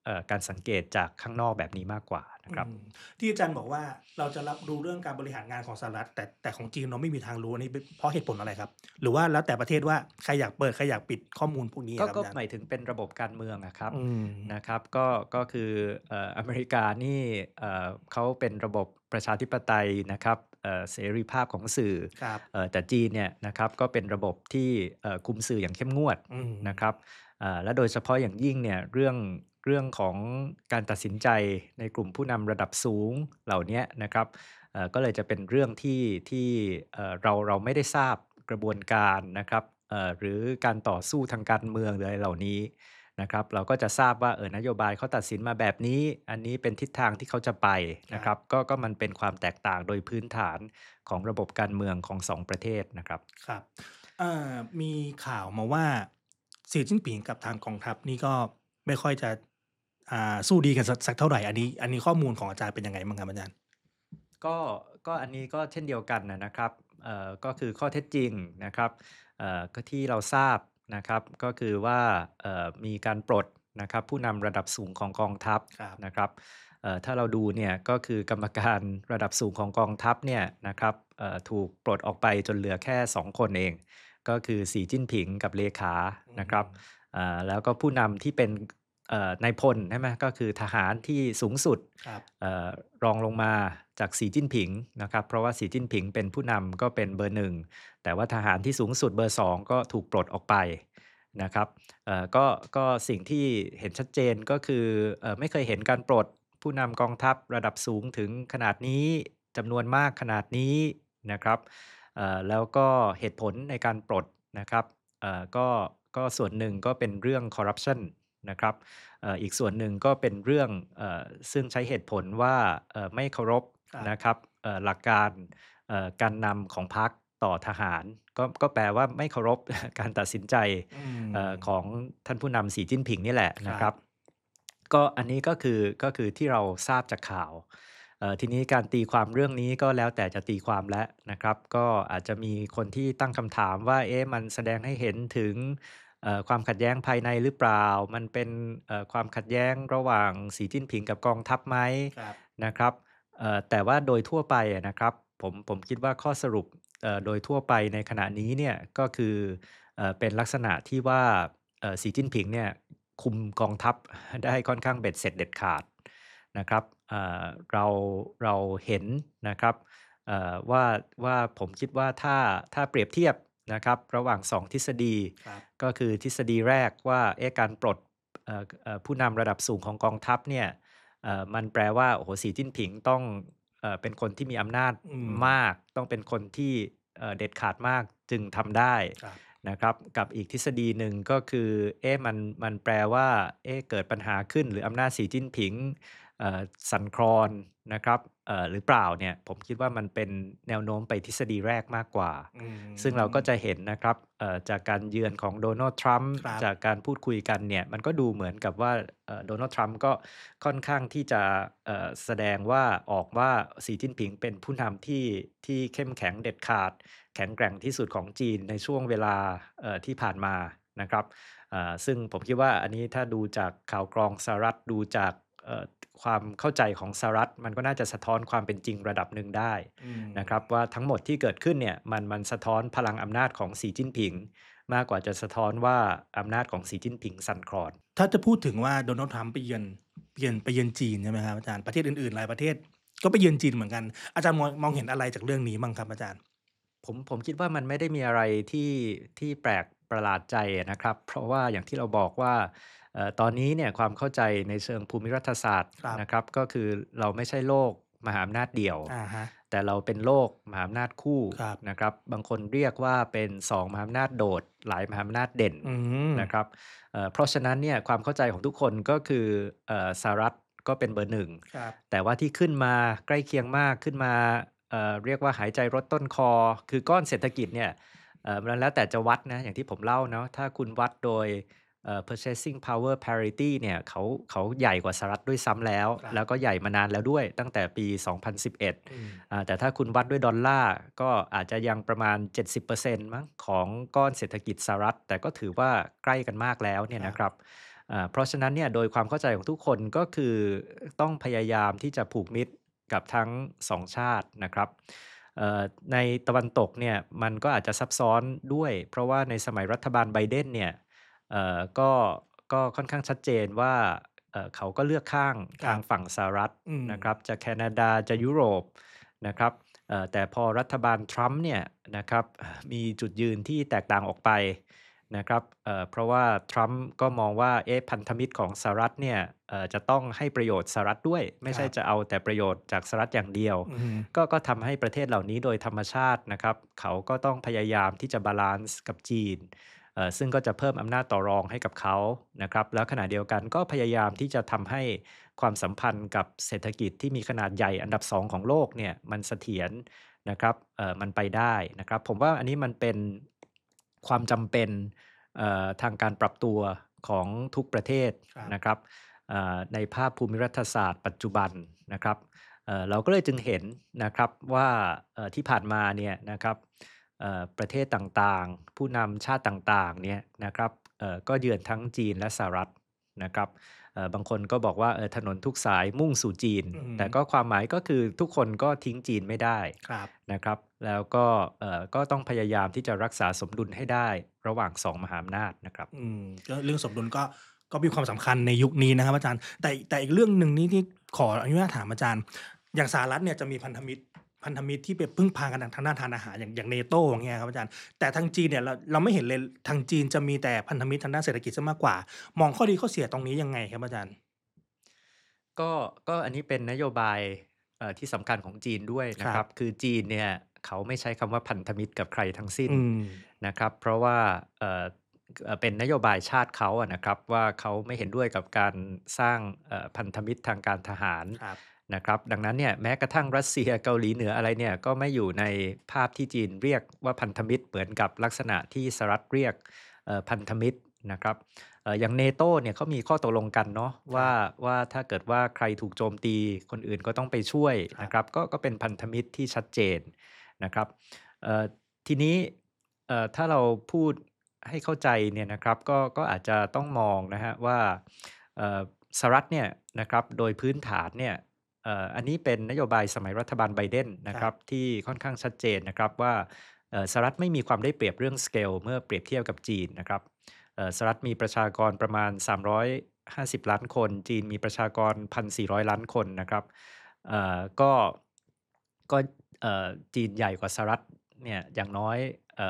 การสังเกตจากข้างนอกแบบนี้มากกว่านะครับที่อาจารย์บอกว่าเราจะรับรู้เรื่องการบริหารงานของสหรัฐแต่ของจีนเราไม่มีทางรู้อันนี้เพราะเหตุผลอะไรครับหรือว่าแล้วแต่ประเทศว่าใครอยากเปิดใครอยากปิดข้อมูลพวกนี้ครับก็อาจารย์หมายถึงเป็นระบบการเมืองครับมนะครับก็คืออเมริกานี่เขาเป็นระบบประชาธิปไตยนะครับเสรีภาพของสื่อครับแต่จีนเนี่ยนะครับก็เป็นระบบที่คุมสื่ออย่างเข้มงวดนะครับและโดยเฉพาะอย่างยิ่งเนี่ยเรื่องของการตัดสินใจในกลุ่มผู้นำระดับสูงเหล่านี้นะครับก็เลยจะเป็นเรื่องที่เราไม่ได้ทราบกระบวนการนะครับหรือการต่อสู้ทางการเมืองหรืออะไรเหล่านี้นะครับเราก็จะทราบว่านโยบายเขาตัดสินมาแบบนี้อันนี้เป็นทิศทางที่เขาจะไปนะครับก็มันเป็นความแตกต่างโดยพื้นฐานของระบบการเมืองของสองประเทศนะครับครับมีข่าวมาว่าสีจิ้นผิงกับทางกองทัพนี่ก็ไม่ค่อยจะสู้ดีกันสักเท่าไหร่อันนี้ข้อมูลของอาจารย์เป็นยังไงบ้างครับอาจารย์ก็อันนี้ก็เช่นเดียวกันนะครับก็คือข้อเท็จจริงนะครับก็ที่เราทราบนะครับก็คือว่ามีการปลดนะครับผู้นำระดับสูงของกองทัพนะครับถ้าเราดูเนี่ยก็คือกรรมการระดับสูงของกองทัพเนี่ยนะครับถูกปลดออกไปจนเหลือแค่2คนเองก็คือสีจิ้นผิงกับเลขานะครับแล้วก็ผู้นำที่เป็นนายพลใช่ไหมก็คือทหารที่สูงสุดรองลงมาจากสีจิ้นผิงนะครับเพราะว่าสีจิ้นผิงเป็นผู้นำก็เป็นเบอร์1แต่ว่าทหารที่สูงสุดเบอร์2ก็ถูกปลดออกไปนะครับก็สิ่งที่เห็นชัดเจนก็คือไม่เคยเห็นการปลดผู้นำกองทัพระดับสูงถึงขนาดนี้จำนวนมากขนาดนี้นะครับแล้วก็เหตุผลในการปลดนะครับก็ส่วนหนึ่งก็เป็นเรื่องคอร์รัปชันนะครับอีกส่วนหนึ่งก็เป็นเรื่องซึ่งใช้เหตุผลว่าไม่เคารพนะครับหลักการการนำของพรรคต่อทหารก็แปลว่าไม่เคารพการตัดสินใจของท่านผู้นำสีจิ้นผิงนี่แหละนะครับก็อันนี้ก็คือที่เราทราบจากข่าวทีนี้การตีความเรื่องนี้ก็แล้วแต่จะตีความแล้วนะครับก็อาจจะมีคนที่ตั้งคำถามว่ามันแสดงให้เห็นถึงความขัดแย้งภายในหรือเปล่ามันเป็นความขัดแย้งระหว่างสีจิ้นผิงกับกองทัพไหมนะครับแต่ว่าโดยทั่วไปนะครับผมคิดว่าข้อสรุปโดยทั่วไปในขณะนี้เนี่ยก็คือเป็นลักษณะที่ว่าสีจิ้นผิงเนี่ยคุมกองทัพได้ค่อนข้างเบ็ดเสร็จเด็ดขาดนะครับเราเห็นนะครับว่าผมคิดว่าถ้าเปรียบเทียบนะครับระหว่าง2ทฤษฎีก็คือทฤษฎีแรกว่าการปลดผู้นำระดับสูงของกองทัพเนี่ยมันแปลว่าโอ้โหสีจิ้นผิงต้องเป็นคนที่มีอำนาจมากต้องเป็นคนที่เด็ดขาดมากจึงทำได้นะครับกับอีกทฤษฎีหนึ่งก็คือมันแปลว่าเกิดปัญหาขึ้นหรืออำนาจสีจิ้นผิงสั่นคลอนนะครับหรือเปล่าเนี่ยผมคิดว่ามันเป็นแนวโน้มไปทฤษฎีแรกมากกว่าซึ่งเราก็จะเห็นนะครับจากการเยือนของโดนัลด์ทรัมป์จากการพูดคุยกันเนี่ยมันก็ดูเหมือนกับว่าโดนัลด์ทรัมป์ก็ค่อนข้างที่จะแสดงว่าออกว่าสีจิ้นผิงเป็นผู้นำที่เข้มแข็งเด็ดขาดแข็งแกร่งที่สุดของจีนในช่วงเวลาที่ผ่านมานะครับซึ่งผมคิดว่าอันนี้ถ้าดูจากข่าวกรองสหรัฐดูจากความเข้าใจของสหรัฐมันก็น่าจะสะท้อนความเป็นจริงระดับหนึ่งได้นะครับว่าทั้งหมดที่เกิดขึ้นเนี่ยมันสะท้อนพลังอำนาจของสีจิ้นผิงมากกว่าจะสะท้อนว่าอำนาจของสีจิ้นผิงสั่นคลอนถ้าจะพูดถึงว่าโดนัลด์ทรัมป์ไปเยือนจีนใช่ไหมครับอาจารย์ประเทศอื่นๆหลายประเทศก็ไปเยือนจีนเหมือนกันอาจารย์มองเห็นอะไรจากเรื่องนี้บ้างครับอาจารย์ผมคิดว่ามันไม่ได้มีอะไรที่แปลกประหลาดใจนะครับเพราะว่าอย่างที่เราบอกว่าตอนนี้เนี่ยความเข้าใจในเชิงภูมิรัฐศาสตร์นะครับก็คือเราไม่ใช่โลกมหาอำนาจเดี่ยวแต่เราเป็นโลกมหาอำนาจคู่นะครับบางคนเรียกว่าเป็น2มหาอำนาจโดดหลายมหาอำนาจเด่นนะครับเพราะฉะนั้นเนี่ยความเข้าใจของทุกคนก็คือสหรัฐก็เป็นเบอร์หนึ่งแต่ว่าที่ขึ้นมาใกล้เคียงมากขึ้นมาเรียกว่าหายใจรถต้นคอคือก้อนเศรษฐกิจเนี่ยมันแล้วแต่จะวัดนะอย่างที่ผมเล่าเนาะถ้าคุณวัดโดยpurchasing power parity เนี่ยเขาใหญ่กว่าสหรัฐด้วยซ้ำแล้วก็ใหญ่มานานแล้วด้วยตั้งแต่ปี 2011แต่ถ้าคุณวัดด้วยดอลลาร์ก็อาจจะยังประมาณ 70% มั้งของก้อนเศรษฐกิจสหรัฐแต่ก็ถือว่าใกล้กันมากแล้วเนี่ยนะครับเพราะฉะนั้นเนี่ยโดยความเข้าใจของทุกคนก็คือต้องพยายามที่จะผูกมิตรกับทั้งสองชาตินะครับในตะวันตกเนี่ยมันก็อาจจะซับซ้อนด้วยเพราะว่าในสมัยรัฐบาลไบเดนเนี่ยเอ่อก็ก็ค่อนข้างชัดเจนว่าเขาก็เลือกข้างทางฝั่งสหรัฐนะครับจะแคนาดาจะยุโรปนะครับแต่พอรัฐบาลทรัมป์เนี่ยนะครับมีจุดยืนที่แตกต่างออกไปนะครับเพราะว่าทรัมป์ก็มองว่าพันธมิตรของสหรัฐเนี่ยจะต้องให้ประโยชน์สหรัฐด้วยไม่ใช่จะเอาแต่ประโยชน์จากสหรัฐอย่างเดียวก็ทำให้ประเทศเหล่านี้โดยธรรมชาตินะครับเขาก็ต้องพยายามที่จะบาลานซ์กับจีนซึ่งก็จะเพิ่มอำนาจต่อรองให้กับเขานะครับแล้วขณะเดียวกันก็พยายามที่จะทำให้ความสัมพันธ์กับเศรษฐกิจที่มีขนาดใหญ่อันดับ2ของโลกเนี่ยมันเสถียรนะครับมันไปได้นะครับผมว่าอันนี้มันเป็นความจำเป็นทางการปรับตัวของทุกประเทศนะครับในภาพภูมิรัฐศาสตร์ปัจจุบันนะครับเราก็เลยจึงเห็นนะครับว่าที่ผ่านมาเนี่ยนะครับประเทศต่างๆผู้นำชาติต่างๆเนี่ยนะครับก็เยือนทั้งจีนและสหรัฐนะครับบางคนก็บอกว่าถนนทุกสายมุ่งสู่จีนแต่ก็ความหมายก็คือทุกคนก็ทิ้งจีนไม่ได้นะครับแล้วก็ต้องพยายามที่จะรักษาสมดุลให้ได้ระหว่าง2มหาอำนาจนะครับก็เรื่องสมดุลก็มีความสำคัญในยุคนี้นะครับอาจารย์แต่อีกเรื่องหนึ่งนี่ที่ขออนุญาตถามอาจารย์อย่างสหรัฐเนี่ยจะมีพันธมิตรที่ไปพึ่งพากันทางด้านทานอาหารอย่างเนโต้อย่างเงี้ยครับอาจารย์แต่ทางจีนเนี่ยเราไม่เห็นเลยทางจีนจะมีแต่พันธมิตรทางด้านเศรษฐกิจซะมากกว่ามองข้อดีข้อเสียตรงนี้ยังไงครับอาจารย์ก็อันนี้เป็นนโยบายที่สำคัญของจีนด้วยนะครับคือจีนเนี่ยเขาไม่ใช้คำว่าพันธมิตรกับใครทั้งสิ้นนะครับเพราะว่าเป็นนโยบายชาติเขานะครับว่าเขาไม่เห็นด้วยกับการสร้างพันธมิตรทางการทหารนะครับดังนั้นเนี่ยแม้กระทั่งรัสเซียเกาหลีเหนืออะไรเนี่ยก็ไม่อยู่ในภาพที่จีนเรียกว่าพันธมิตรเหมือนกับลักษณะที่สหรัฐเรียกพันธมิตรนะครับอย่างเนโต้เนี่ยเขามีข้อตกลงกันเนาะว่าถ้าเกิดว่าใครถูกโจมตีคนอื่นก็ต้องไปช่วยนะครับก็เป็นพันธมิตรที่ชัดเจนนะครับทีนี้ถ้าเราพูดให้เข้าใจเนี่ยนะครับก็อาจจะต้องมองนะฮะว่าสหรัฐเนี่ยนะครับโดยพื้นฐานเนี่ยอันนี้เป็นนโยบายสมัยรัฐบาลไบเดนนะครับที่ค่อนข้างชัดเจนนะครับว่าสหรัฐไม่มีความได้เปรียบเรื่องสเกลเมื่อเปรียบเทียบกับจีนนะครับสหรัฐมีประชากรประมาณ350ล้านคนจีนมีประชากร 1,400 ล้านคนนะครับก็จีนใหญ่กว่าสหรัฐเนี่ยอย่างน้อย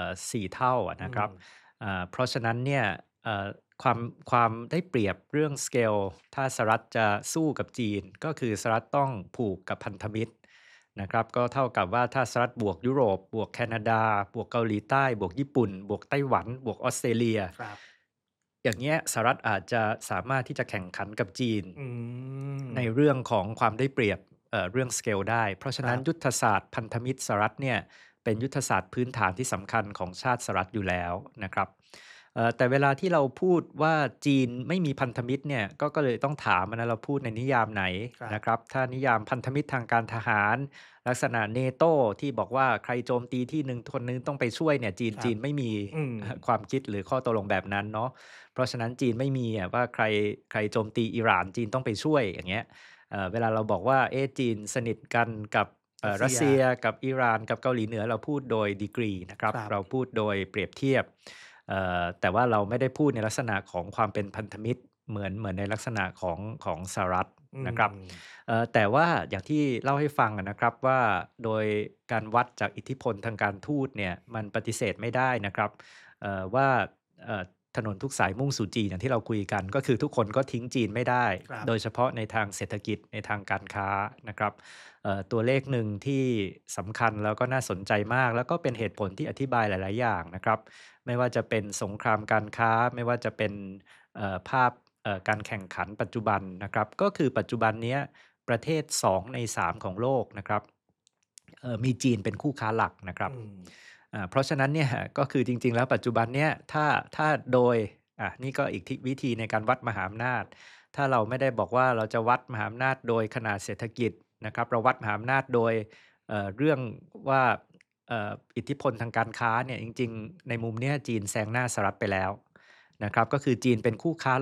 4เท่านะครับเพราะฉะนั้นเนี่ยความได้เปรียบเรื่องสเกลถ้าสหรัฐจะสู้กับจีนก็คือสหรัฐต้องผูกกับพันธมิตรนะครับก็เท่ากับว่าถ้าสหรัฐบวกยุโรปบวกแคนาดาบวกเกาหลีใต้บวกญี่ปุ่นบวกไต้หวันบวกออสเตรเลียอย่างเงี้ยสหรัฐอาจจะสามารถที่จะแข่งขันกับจีนในเรื่องของความได้เปรียบเรื่องสเกลได้เพราะฉะนั้นยุทธศาสตร์พันธมิตรสหรัฐเนี่ยเป็นยุทธศาสตร์พื้นฐานที่สำคัญของชาติสหรัฐอยู่แล้วนะครับแต่เวลาที่เราพูดว่าจีนไม่มีพันธมิตรเนี่ยก็เลยต้องถามนะเราพูดในนิยามไหนนะครับถ้านิยามพันธมิตรทางการทหารลักษณะเนโต้ที่บอกว่าใครโจมตีที่หนึ่งคนนึงต้องไปช่วยเนี่ยจีนไม่มีความคิดหรือข้อตกลงแบบนั้นเนาะเพราะฉะนั้นจีนไม่มีว่าใครโจมตีอิหร่านจีนต้องไปช่วยอย่างเงี้ยเวลาเราบอกว่าจีนสนิทกันกับรัสเซียกับอิหร่านกับเกาหลีเหนือเราพูดโดยดีกรีนะครับเราพูดโดยเปรียบเทียบแต่ว่าเราไม่ได้พูดในลักษณะของความเป็นพันธมิตรเหมือนในลักษณะของสหรัฐนะครับแต่ว่าอย่างที่เล่าให้ฟังนะครับว่าโดยการวัดจากอิทธิพลทางการทูตเนี่ยมันปฏิเสธไม่ได้นะครับว่าถนนทุกสายมุ่งสู่จีนอย่างที่เราคุยกันก็คือทุกคนก็ทิ้งจีนไม่ได้โดยเฉพาะในทางเศรษฐกิจในทางการค้านะครับตัวเลขหนึ่งที่สำคัญแล้วก็น่าสนใจมากแล้วก็เป็นเหตุผลที่อธิบายหลายๆอย่างนะครับไม่ว่าจะเป็นสงครามการค้าไม่ว่าจะเป็นภาพการแข่งขันปัจจุบันนะครับก็คือปัจจุบันนี้ประเทศ2ใน3ของโลกนะครับมีจีนเป็นคู่ค้าหลักนะครับเพราะฉะนั้นเนี่ยก็คือจริงๆแล้วปัจจุบันเนี่ยถ้าโดยนี่ก็อีกวิธีในการวัดมหาอำนาจถ้าเราไม่ได้บอกว่าเราจะวัดมหาอำนาจโดยขนาดเศรษฐกิจนะครับเราวัดมหาอำนาจโดยเรื่องว่าอิทธิพลทางการค้าเนี่ยจริงๆในมุมนี้จีนแซงหน้าสหรัฐไปแล้วนะครับก็คือจีนเป็นคู่ค้าหลัก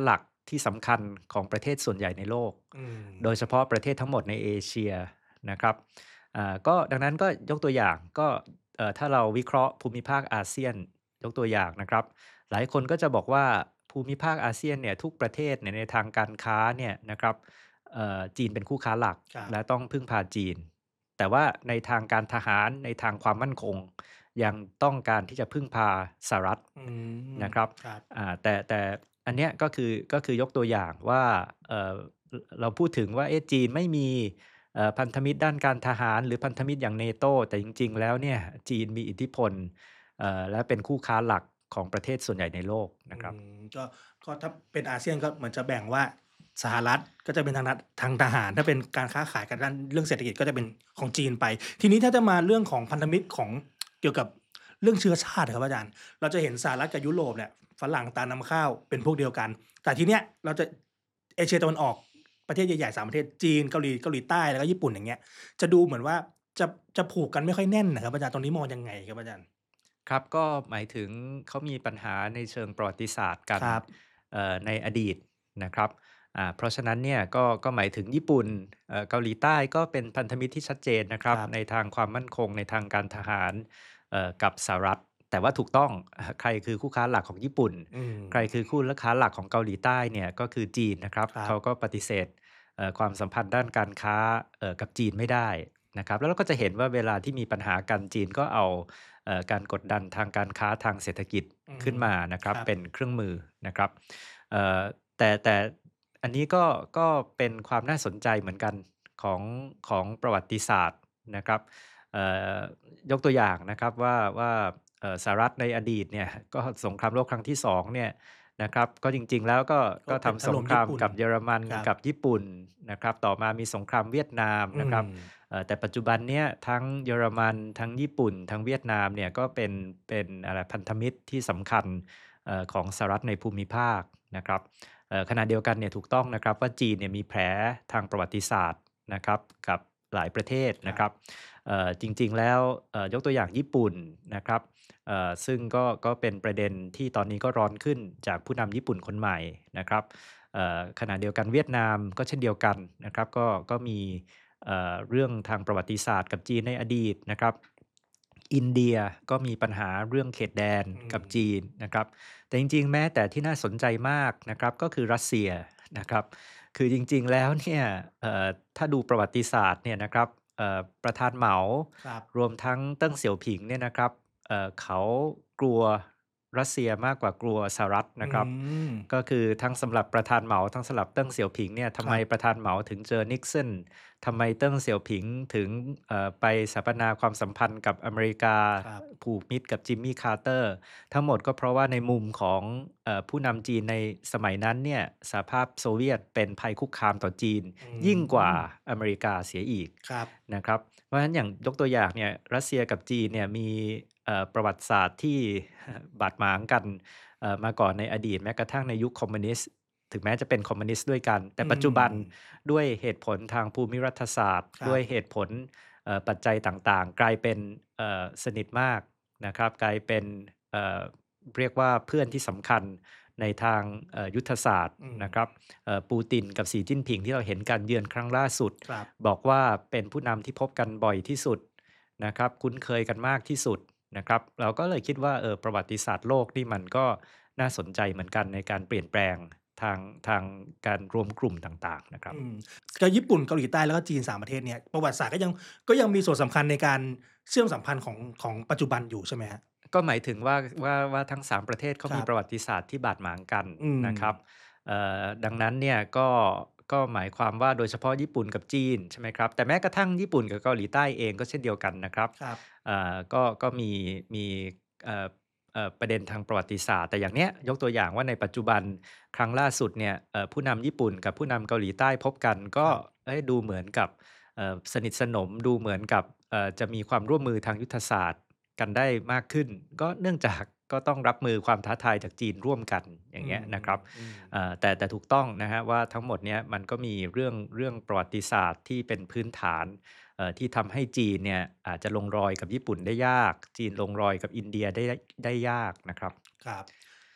ที่สำคัญของประเทศส่วนใหญ่ในโลกโดยเฉพาะประเทศทั้งหมดในเอเชียนะครับก็ดังนั้นก็ยกตัวอย่างก็ถ้าเราวิเคราะห์ภูมิภาคอาเซียนยกตัวอย่างนะครับหลายคนก็จะบอกว่าภูมิภาคอาเซียนเนี่ยทุกประเทศในทางการค้าเนี่ยนะครับจีนเป็นคู่ค้าหลักและต้องพึ่งพาจีนแต่ว่าในทางการทหารในทางความมั่นคงยังต้องการที่จะพึ่งพาสหรัฐนะครับแต่อันเนี้ยก็คือยกตัวอย่างว่าเราพูดถึงว่าจีนไม่มีพันธมิตรด้านการทหารหรือพันธมิตรอย่างเนโตแต่จริงๆแล้วเนี่ยจีนมีอิทธิพลและเป็นคู่ค้าหลักของประเทศส่วนใหญ่ในโลกนะครับก็ถ้าเป็นอาเซียนก็เหมือนจะแบ่งว่าสหรัฐก็จะเป็นทางทหารถ้าเป็นการค้าขายกันด้านเรื่องเศรษฐกิจก็จะเป็นของจีนไปทีนี้ถ้าจะมาเรื่องของพันธมิตรของเกี่ยวกับเรื่องเชื้อชาติครับอาจารย์เราจะเห็นสหรัฐกับยุโรปเนี่ยฝรั่งตามนำข้าวเป็นพวกเดียวกันแต่ทีเนี้ยเราจะเอเชียตะวันออกประเทศใหญ่ๆ3ประเทศจีนเกาหลีใต้แล้วก็ญี่ปุ่นอย่างเงี้ยจะดูเหมือนว่าจะผูกกันไม่ค่อยแน่นนะครับอาจารย์ตรงนี้มองยังไงครับอาจารย์ครับก็หมายถึงเขามีปัญหาในเชิงประวัติศาสตร์กันในอดีตนะครับเพราะฉะนั้นเนี่ยก็หมายถึงญี่ปุ่นเกาหลีใต้ก็เป็นพันธมิตรที่ชัดเจนนะครับในทางความมั่นคงในทางการทหารกับสหรัฐแต่ว่าถูกต้องใครคือคู่ค้าหลักของญี่ปุ่นใครคือคู่ค้าหลักของเกาหลีใต้เนี่ยก็คือจีนนะครับเขาก็ปฏิเสธความสัมพันธ์ด้านการค้ากับจีนไม่ได้นะครับแล้วเราก็จะเห็นว่าเวลาที่มีปัญหากันจีนก็เอาการกดดันทางการค้าทางเศรษฐกิจขึ้นมานะครับเป็นเครื่องมือนะครับแต่อันนี้ก็เป็นความน่าสนใจเหมือนกันของประวัติศาสตร์นะครับยกตัวอย่างนะครับว่าสหรัฐในอดีตเนี่ยก็สงครามโลกครั้งที่2เนี่ยนะครับก็จริงๆแล้วก็ทำสงครามกับเยอรมันกับญี่ปุ่นนะครับต่อมามีสงครามเวียดนามนะครับแต่ปัจจุบันเนี้ยทั้งเยอรมันทั้งญี่ปุ่นทั้งเวียดนามเนี่ยก็เป็นอะไรพันธมิตรที่สำคัญของสหรัฐในภูมิภาคนะครับขณะเดียวกันเนี่ยถูกต้องนะครับว่าจีนเนี่ยมีแผลทางประวัติศาสตร์นะครับกับหลายประเทศนะครับจริงๆแล้วยกตัวอย่างญี่ปุ่นนะครับซึ่งก็เป็นประเด็นที่ตอนนี้ก็ร้อนขึ้นจากผู้นำญี่ปุ่นคนใหม่นะครับขณะเดียวกันเวียดนามก็เช่นเดียวกันนะครับก็มีเรื่องทางประวัติศาสตร์กับจีนในอดีตนะครับอินเดียก็มีปัญหาเรื่องเขตแดนกับจีนนะครับแต่จริงๆแม้แต่ที่น่าสนใจมากนะครับก็คือรัสเซียนะครับคือจริงๆแล้วเนี่ยถ้าดูประวัติศาสตร์เนี่ยนะครับประธานเหมารวมทั้งเติ้งเสี่ยวผิงเนี่ยนะครับเขากลัวรัสเซียมากกว่ากลัวสหรัฐนะครับก็คือทั้งสำหรับประธานเหมาทั้งสำหรับเติ้งเสี่ยวผิงเนี่ยทำไมประธานเหมาถึงเจอนิกสันทำไมเติ้งเสี่ยวผิงถึงไปสถาปนาความสัมพันธ์กับอเมริกาผูกมิตรกับจิมมี่คาร์เตอร์ทั้งหมดก็เพราะว่าในมุมของผู้นำจีนในสมัยนั้นเนี่ยสหภาพโซเวียตเป็นภัยคุกคามต่อจีนยิ่งกว่าอเมริกาเสียอีกนะครับเพราะฉะนั้นอย่างยกตัวอย่างเนี่ยรัสเซียกับจีนเนี่ยมีประวัติศาสตร์ที่บาดหมางกันมาก่อนในอดีตแม้กระทั่งในยุคคอมมิวนิสต์ถึงแม้จะเป็นคอมมิวนิสต์ด้วยกันแต่ปัจจุบันด้วยเหตุผลทางภูมิรัฐศาสตร์ด้วยเหตุผลปัจจัยต่างๆกลายเป็นสนิทมากนะครับกลายเป็นเรียกว่าเพื่อนที่สำคัญในทางยุทธศาสตร์นะครับปูตินกับสีจิ้นผิงที่เราเห็นการเยือนครั้งล่าสุดบอกว่าเป็นผู้นำที่พบกันบ่อยที่สุดนะครับคุ้นเคยกันมากที่สุดนะครับเราก็เลยคิดว่าประวัติศาสตร์โลกนี่มันก็น่าสนใจเหมือนกันในการเปลี่ยนแปลงทางการรวมกลุ่มต่างๆนะครับก็ญี่ปุ่นเกาหลีใต้แล้วก็จีน3ประเทศเนี่ยประวัติศาสตร์ก็ยังมีส่วนสำคัญในการเชื่อมสัมพันธ์ของปัจจุบันอยู่ใช่ไหมฮะก็หมายถึงว่าทั้ง3ประเทศเขามีประวัติศาสตร์ที่บาดหมางกันนะครับดังนั้นเนี่ยก็หมายความว่าโดยเฉพาะญี่ปุ่นกับจีนใช่ไหมครับแต่แม้กระทั่งญี่ปุ่นกับเกาหลีใต้เองก็เช่นเดียวกันนะครับก็มีประเด็นทางประวัติศาสตร์แต่อย่างเนี้ยยกตัวอย่างว่าในปัจจุบันครั้งล่าสุดเนี่ยผู้นำญี่ปุ่นกับผู้นำเกาหลีใต้พบกันก็ดูเหมือนกับสนิทสนมดูเหมือนกับจะมีความร่วมมือทางยุทธศาสตร์กันได้มากขึ้นก็เนื่องจากก็ต้องรับมือความท้าทายจากจีนร่วมกันอย่างเงี้ยนะครับแต่ถูกต้องนะฮะว่าทั้งหมดเนี้ยมันก็มีเรื่องประวัติศาสตร์ที่เป็นพื้นฐานที่ทำให้จีนเนี่ยอาจจะลงรอยกับญี่ปุ่นได้ยากจีนลงรอยกับอินเดียได้ยากนะครับครับ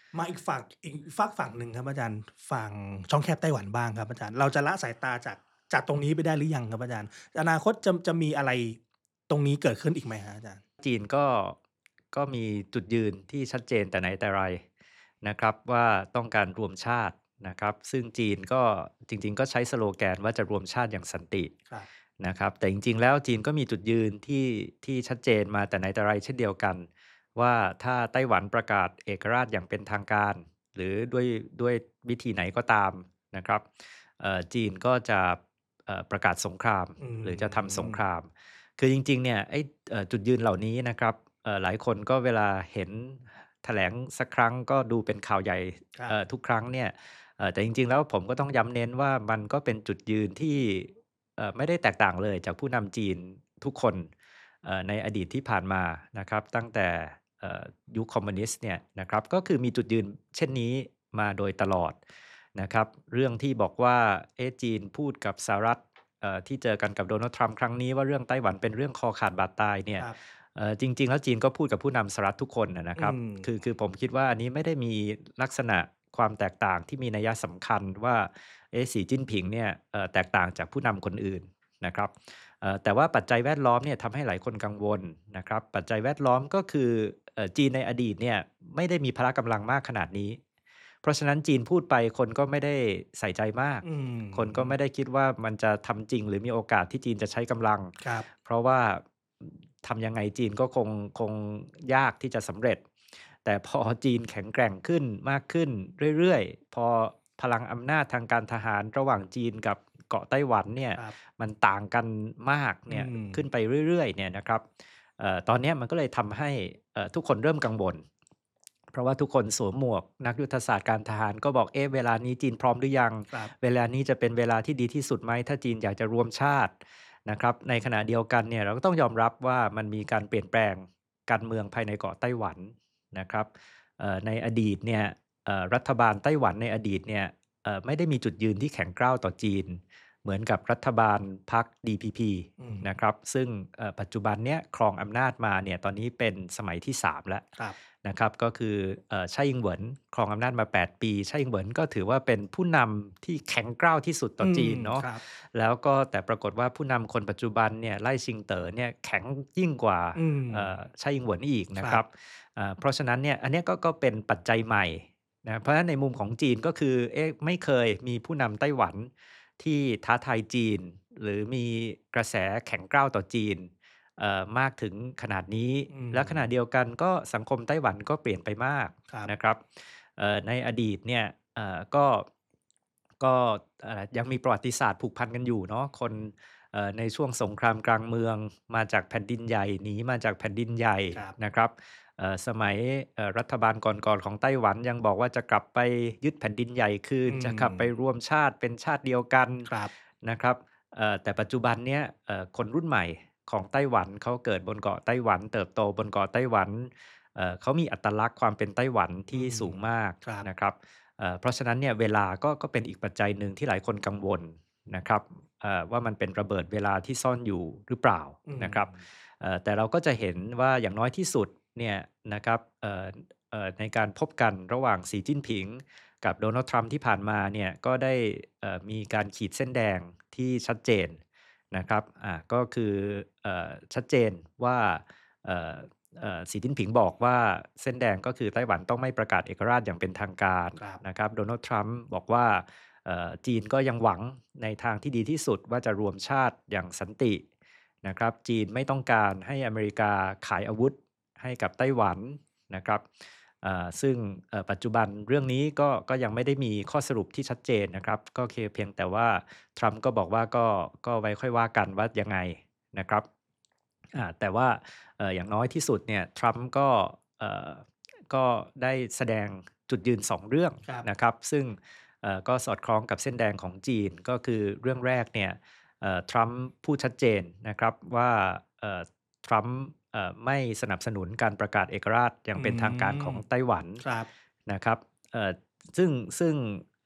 มาอีกฝั่งหนึ่งครับอาจารย์ฝั่งช่องแคบไต้หวันบ้างครับอาจารย์เราจะละสายตาจากตรงนี้ไปได้หรือยังครับอาจารย์อนาคตจะมีอะไรตรงนี้เกิดขึ้นอีกไหมครับอาจารย์จีนก็มีจุดยืนที่ชัดเจนแต่ไหนแต่ไรนะครับว่าต้องการรวมชาตินะครับซึ่งจีนก็จริงๆก็ใช้สโลแกนว่าจะรวมชาติอย่างสันตินะครับแต่จริงๆแล้วจีนก็มีจุดยืนที่ชัดเจนมาแต่ไหนแต่ไรเช่นเดียวกันว่าถ้าไต้หวันประกาศเอกราชอย่างเป็นทางการหรือด้วยวิธีไหนก็ตามนะครับจีนก็จะประกาศสงครามหรือจะทำสงครามคือจริงๆเนี่ยจุดยืนเหล่านี้นะครับหลายคนก็เวลาเห็นแถลงสักครั้งก็ดูเป็นข่าวใหญ่ทุกครั้งเนี่ยแต่จริงๆแล้วผมก็ต้องย้ำเน้นว่ามันก็เป็นจุดยืนที่ไม่ได้แตกต่างเลยจากผู้นำจีนทุกคนในอดีตที่ผ่านมานะครับตั้งแต่ยุคคอมมิวนิสต์เนี่ยนะครับก็คือมีจุดยืนเช่นนี้มาโดยตลอดนะครับเรื่องที่บอกว่าจีนพูดกับสหรัฐที่เจอกันกับโดนัลด์ทรัมป์ครั้งนี้ว่าเรื่องไต้หวันเป็นเรื่องคอขาดบาดตายเนี่ยจริงๆแล้วจีนก็พูดกับผู้นำสหรัฐทุกคนนะครับคือผมคิดว่าอันนี้ไม่ได้มีลักษณะความแตกต่างที่มีนัยสำคัญว่าสีจิ้นผิงเนี่ยแตกต่างจากผู้นำคนอื่นนะครับแต่ว่าปัจจัยแวดล้อมเนี่ยทำให้หลายคนกังวลนะครับปัจจัยแวดล้อมก็คือจีนในอดีตเนี่ยไม่ได้มีพละกำลังมากขนาดนี้เพราะฉะนั้นจีนพูดไปคนก็ไม่ได้ใส่ใจมากคนก็ไม่ได้คิดว่ามันจะทำจริงหรือมีโอกาสที่จีนจะใช้กำลังเพราะว่าทำยังไงจีนก็คงยากที่จะสำเร็จแต่พอจีนแข็งแกร่งขึ้นมากขึ้นเรื่อยๆพอพลังอำนาจทางการทหารระหว่างจีนกับเกาะไต้หวันเนี่ยมันต่างกันมากเนี่ยขึ้นไปเรื่อยๆเนี่ยนะครับตอนนี้มันก็เลยทำให้ทุกคนเริ่มกังวลเพราะว่าทุกคนสวมหมวกนักยุทธศาสตร์การทหารก็บอกเวลานี้จีนพร้อมหรือยังเวลานี้จะเป็นเวลาที่ดีที่สุดไหมถ้าจีนอยากจะรวมชาตินะครับในขณะเดียวกันเนี่ยเราก็ต้องยอมรับว่ามันมีการเปลี่ยนแปลงการเมืองภายในเกาะไต้หวันนะครับในอดีตเนี่ยรัฐบาลไต้หวันในอดีตเนี่ยไม่ได้มีจุดยืนที่แข็งกร้าวต่อจีนเหมือนกับรัฐบาลพรรค DPP นะครับซึ่งปัจจุบันเนี้ยครองอำนาจมาเนี่ยตอนนี้เป็นสมัยที่3แล้วนะครับก็คือไช่อิงเหวินครองอำนาจมา8ปีไช่อิงเหวินก็ถือว่าเป็นผู้นำที่แข็งกร้าวที่สุดต่อจีนเนาะแล้วก็แต่ปรากฏว่าผู้นำคนปัจจุบันเนี่ยไล่ซิงเต๋อเนี่ยแข็งยิ่งกว่าไช่อิงเหวินอีกนะครับเพราะฉะนั้นเนี่ยอันนี้ก็เป็นปัจจัยใหม่นะเพราะฉะนั้นในมุมของจีนก็คือไม่เคยมีผู้นำไต้หวันที่ท้าทายจีนหรือมีกระแสแข็งกร้าวต่อจีนมากถึงขนาดนี้และขณะเดียวกันก็สังคมไต้หวันก็เปลี่ยนไปมากนะครับในอดีตเนี่ยก็ยังมีประวัติศาสตร์ผูกพันกันอยู่เนาะคนในช่วงสงครามกลางเมืองมาจากแผ่นดินใหญ่หนีมาจากแผ่นดินใหญ่นะครับสมัยรัฐบาลก่อนๆของไต้หวันยังบอกว่าจะกลับไปยึดแผ่นดินใหญ่คืนจะกลับไปรวมชาติเป็นชาติเดียวกันนะครับแต่ปัจจุบันเนี้ยคนรุ่นใหม่ของไต้หวันเขาเกิดบนเกาะไต้หวันเติบโตบนเกาะไต้หวันเขามีอัตลักษณ์ความเป็นไต้หวันที่สูงมากนะครับเพราะฉะนั้นเนี่ยเวลาก็เป็นอีกปัจจัยหนึ่งที่หลายคนกังวลนะครับว่ามันเป็นระเบิดเวลาที่ซ่อนอยู่หรือเปล่านะครับแต่เราก็จะเห็นว่าอย่างน้อยที่สุดเนี่ยนะครับในการพบกันระหว่างสีจิ้นผิงกับโดนัลด์ทรัมป์ที่ผ่านมาเนี่ยก็ได้มีการขีดเส้นแดงที่ชัดเจนนะครับก็คือชัดเจนว่าสีจิ้นผิงบอกว่าเส้นแดงก็คือไต้หวันต้องไม่ประกาศเอกราชอย่างเป็นทางการนะครับโดนัลด์ทรัมป์บอกว่าจีนก็ยังหวังในทางที่ดีที่สุดว่าจะรวมชาติอย่างสันตินะครับจีนไม่ต้องการให้อเมริกาขายอาวุธให้กับไต้หวันนะครับซึ่งปัจจุบันเรื่องนี้ก็ยังไม่ได้มีข้อสรุปที่ชัดเจนนะครับก็เพียงแต่ว่าทรัมป์ก็บอกว่าก็ไว้ค่อยว่ากันว่ายังไงนะครับแต่ว่าอย่างน้อยที่สุดเนี่ยทรัมป์ก็ได้แสดงจุดยืน2เรื่องนะครับซึ่งก็สอดคล้องกับเส้นแดงของจีนก็คือเรื่องแรกเนี่ยทรัมป์พูดชัดเจนนะครับว่าทรัมป์ไม่สนับสนุนการประกาศเอกราชอย่างเป็นทางการของไต้หวันนะครับซึ่ง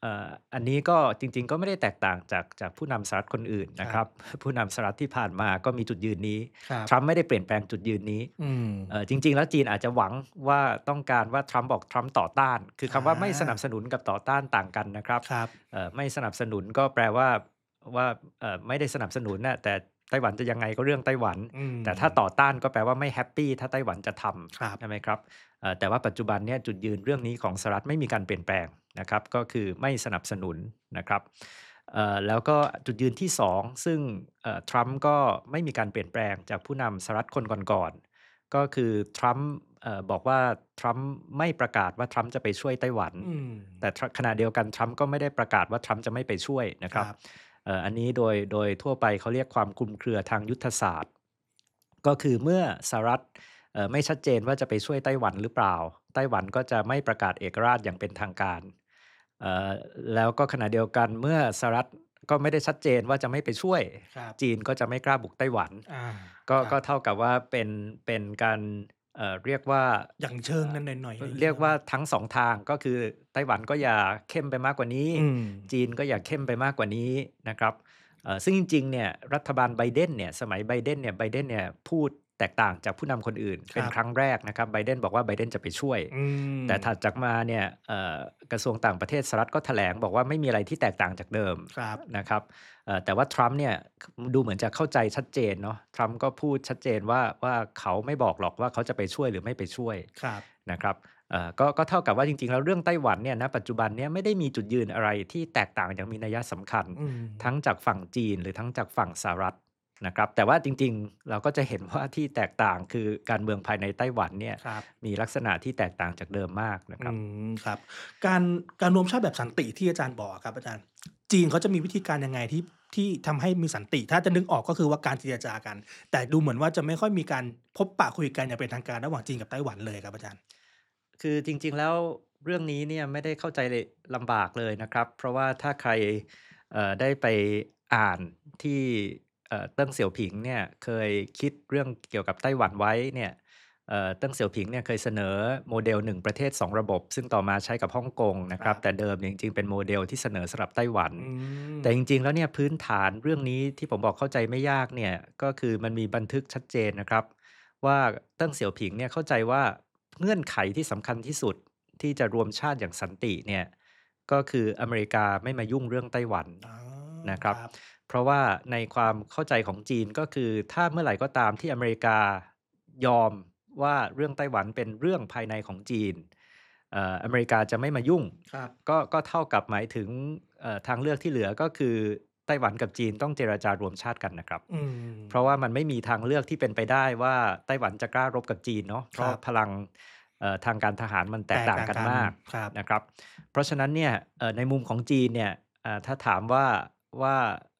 อันนี้ก็จริงๆก็ไม่ได้แตกต่างจากผู้นำสหรัฐคนอื่นนะครับผู้นำสหรัฐที่ผ่านมาก็มีจุดยืนนี้ทรัมป์ไม่ได้เปลี่ยนแปลงจุดยืนนี้จริงๆแล้วจีนอาจจะหวังว่าต้องการว่าทรัมป์บอกทรัมป์ต่อต้านคือคำว่าไม่สนับสนุนกับต่อต้านต่างกันนะครับไม่สนับสนุนก็แปลว่าไม่ได้สนับสนุนนะแต่ไต้หวันจะยังไงก็เรื่องไต้หวันแต่ถ้าต่อต้านก็แปลว่าไม่แฮปปี้ถ้าไต้หวันจะทำใช่ไหมครับแต่ว่าปัจจุบันเนี่ยจุดยืนเรื่องนี้ของสหรัฐไม่มีการเปลี่ยนแปลงนะครับก็คือไม่สนับสนุนนะครับแล้วก็จุดยืนที่2ซึ่งทรัมป์ก็ไม่มีการเปลี่ยนแปลงจากผู้นำสหรัฐคนก่อนๆก็คือทรัมป์บอกว่าทรัมป์ไม่ประกาศว่าทรัมป์จะไปช่วยไต้หวันแต่ขณะเดียวกันทรัมป์ก็ไม่ได้ประกาศว่าทรัมป์จะไม่ไปช่วยนะครับอันนี้โดยทั่วไปเขาเรียกความคลุมเครือทางยุทธศาสตร์ก็คือเมื่อสหรัฐไม่ชัดเจนว่าจะไปช่วยไต้หวันหรือเปล่าไต้หวันก็จะไม่ประกาศเอกราชอย่างเป็นทางการแล้วก็ขณะเดียวกันเมื่อสหรัฐก็ไม่ได้ชัดเจนว่าจะไม่ไปช่วยจีนก็จะไม่กล้าบุกไต้หวันก็เท่ากับว่าเป็นการเรียกว่าอย่างเชิงนั้นหน่อยๆเรียกว่าทั้ง2ทางก็คือไต้หวันก็อย่าเข้มไปมากกว่านี้จีนก็อย่าเข้มไปมากกว่านี้นะครับซึ่งจริงๆเนี่ยรัฐบาลไบเดนเนี่ยสมัยไบเดนเนี่ยพูดแตกต่างจากผู้นำคนอื่นเป็นครั้งแรกนะครับไบเดนบอกว่าไบเดนจะไปช่วยแต่ถัดจากมาเนี่ยกระทรวงต่างประเทศสหรัฐก็แถลงบอกว่าไม่มีอะไรที่แตกต่างจากเดิมนะครับแต่ว่าทรัมป์เนี่ยดูเหมือนจะเข้าใจชัดเจนเนาะทรัมป์ก็พูดชัดเจนว่าเขาไม่บอกหรอกว่าเขาจะไปช่วยหรือไม่ไปช่วยนะครับก็เท่ากับว่าจริงๆแล้วเรื่องไต้หวันเนี่ยณปัจจุบันเนี่ยไม่ได้มีจุดยืนอะไรที่แตกต่างอย่างมีนัยสำคัญทั้งจากฝั่งจีนหรือทั้งจากฝั่งสหรัฐนะครับแต่ว่าจริงๆเราก็จะเห็นว่าที่แตกต่างคือการเมืองภายในไต้หวันเนี่ยมีลักษณะที่แตกต่างจากเดิมมากนะครับครับการรวมชาติแบบสันติที่อาจารย์บอกครับอาจารย์จีนเขาจะมีวิธีการยังไงที่ทำให้มีสันติถ้าจะนึกออกก็คือว่าการเจรจากันแต่ดูเหมือนว่าจะไม่ค่อยมีการพบปะคุยกันอย่างเป็นทางการระหว่างจีนกับไต้หวันเลยครับอาจารย์คือจริงๆแล้วเรื่องนี้เนี่ยไม่ได้เข้าใจลำบากเลยนะครับเพราะว่าถ้าใครได้ไปอ่านที่เติ้งเสี่ยวผิงเนี่ยเคยคิดเรื่องเกี่ยวกับไต้หวันไว้เนี่ยเติ้งเสี่ยวผิงเนี่ยเคยเสนอโมเดล1ประเทศ2ระบบซึ่งต่อมาใช้กับฮ่องกงนะครับแต่เดิมจริงๆเป็นโมเดลที่เสนอสำหรับไต้หวันแต่จริงๆแล้วเนี่ยพื้นฐานเรื่องนี้ที่ผมบอกเข้าใจไม่ยากเนี่ยก็คือมันมีบันทึกชัดเจนนะครับว่าเติ้งเสี่ยวผิงเนี่ยเข้าใจว่าเงื่อนไขที่สำคัญที่สุดที่จะรวมชาติอย่างสันติเนี่ยก็คืออเมริกาไม่มายุ่งเรื่องไต้หวันนะครับเพราะว่าในความเข้าใจของจีนก็คือถ้าเมื่อไหร่ก็ตามที่อเมริกายอมว่าเรื่องไต้หวันเป็นเรื่องภายในของจีนอเมริกาจะไม่มายุ่งก็เท่ากับหมายถึงทางเลือกที่เหลือก็คือไต้หวันกับจีนต้องเจรจารวมชาติกันนะครับเพราะว่ามันไม่มีทางเลือกที่เป็นไปได้ว่าไต้หวันจะกล้ารบกับจีนเนาะเพราะพลังทางการทหารมันแตกต่างกันมากนะครับเพราะฉะนั้นเนี่ยในมุมของจีนเนี่ยถ้าถามว่า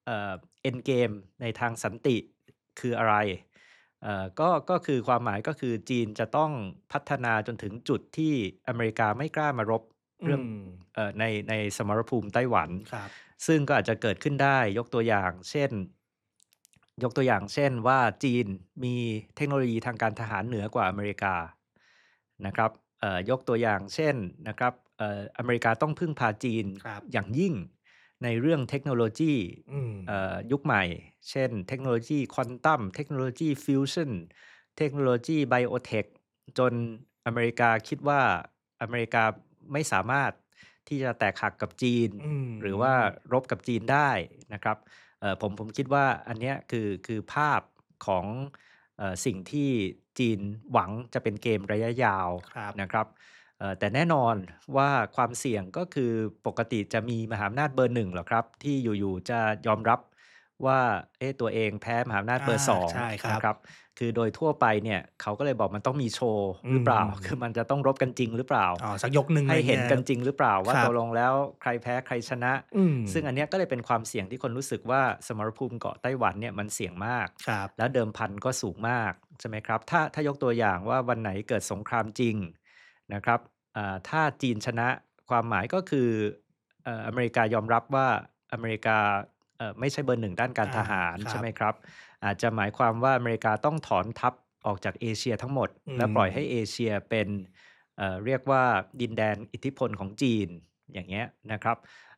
end game ในทางสันติคืออะไรก็คือความหมายก็คือจีนจะต้องพัฒนาจนถึงจุดที่อเมริกาไม่กล้ามารบเรื่องในสมรภูมิไต้หวันซึ่งก็อาจจะเกิดขึ้นได้ยกตัวอย่างเช่นว่าจีนมีเทคโนโลยีทางการทหารเหนือกว่าอเมริกานะครับยกตัวอย่างเช่นนะครับอเมริกาต้องพึ่งพาจีนอย่างยิ่งในเรื่องเทคโนโลยียุคใหม่เช่นเทคโนโลยีควอนตัมเทคโนโลยีฟิวชั่นเทคโนโลยีไบโอเทคจนอเมริกาคิดว่าอเมริกาไม่สามารถที่จะแตกหักกับจีนหรือว่ารบกับจีนได้นะครับผมคิดว่าอันนี้คือภาพของสิ่งที่จีนหวังจะเป็นเกมระยะยาวนะครับแต่แน่นอนว่าความเสี่ยงก็คือปกติจะมีมหาอำนาจเบอร์1หรอครับที่อยู่ๆจะยอมรับว่าตัวเองแพ้มหาอำนาจเบอร์2นะครับคือโดยทั่วไปเนี่ยเขาก็เลยบอกมันต้องมีโชว์หรือเปล่าคือมันจะต้องรบกันจริงหรือเปล่าสักยกนึงให้เห็นกันจริงหรือเปล่าว่าตกลงแล้วใครแพ้ใครชนะซึ่งอันนี้ก็เลยเป็นความเสี่ยงที่คนรู้สึกว่าสมรภูมิเกาะไต้หวันเนี่ยมันเสี่ยงมากแล้วเดิมพันก็สูงมากใช่ไหมครับถ้ายกตัวอย่างว่าวันไหนเกิดสงครามจริงนะครับถ้าจีนชนะความหมายก็คืออเมริกายอมรับว่าอเมริกาไม่ใช่เบอร์1ด้านการทหารใช่ไหมครับอาจจะหมายความว่าอเมริกาต้องถอนทัพออกจากเอเชียทั้งหมดและปล่อยให้เอเชียเป็นเรียกว่าดินแดนอิทธิพลของจีนอย่างเงี้ยนะครับ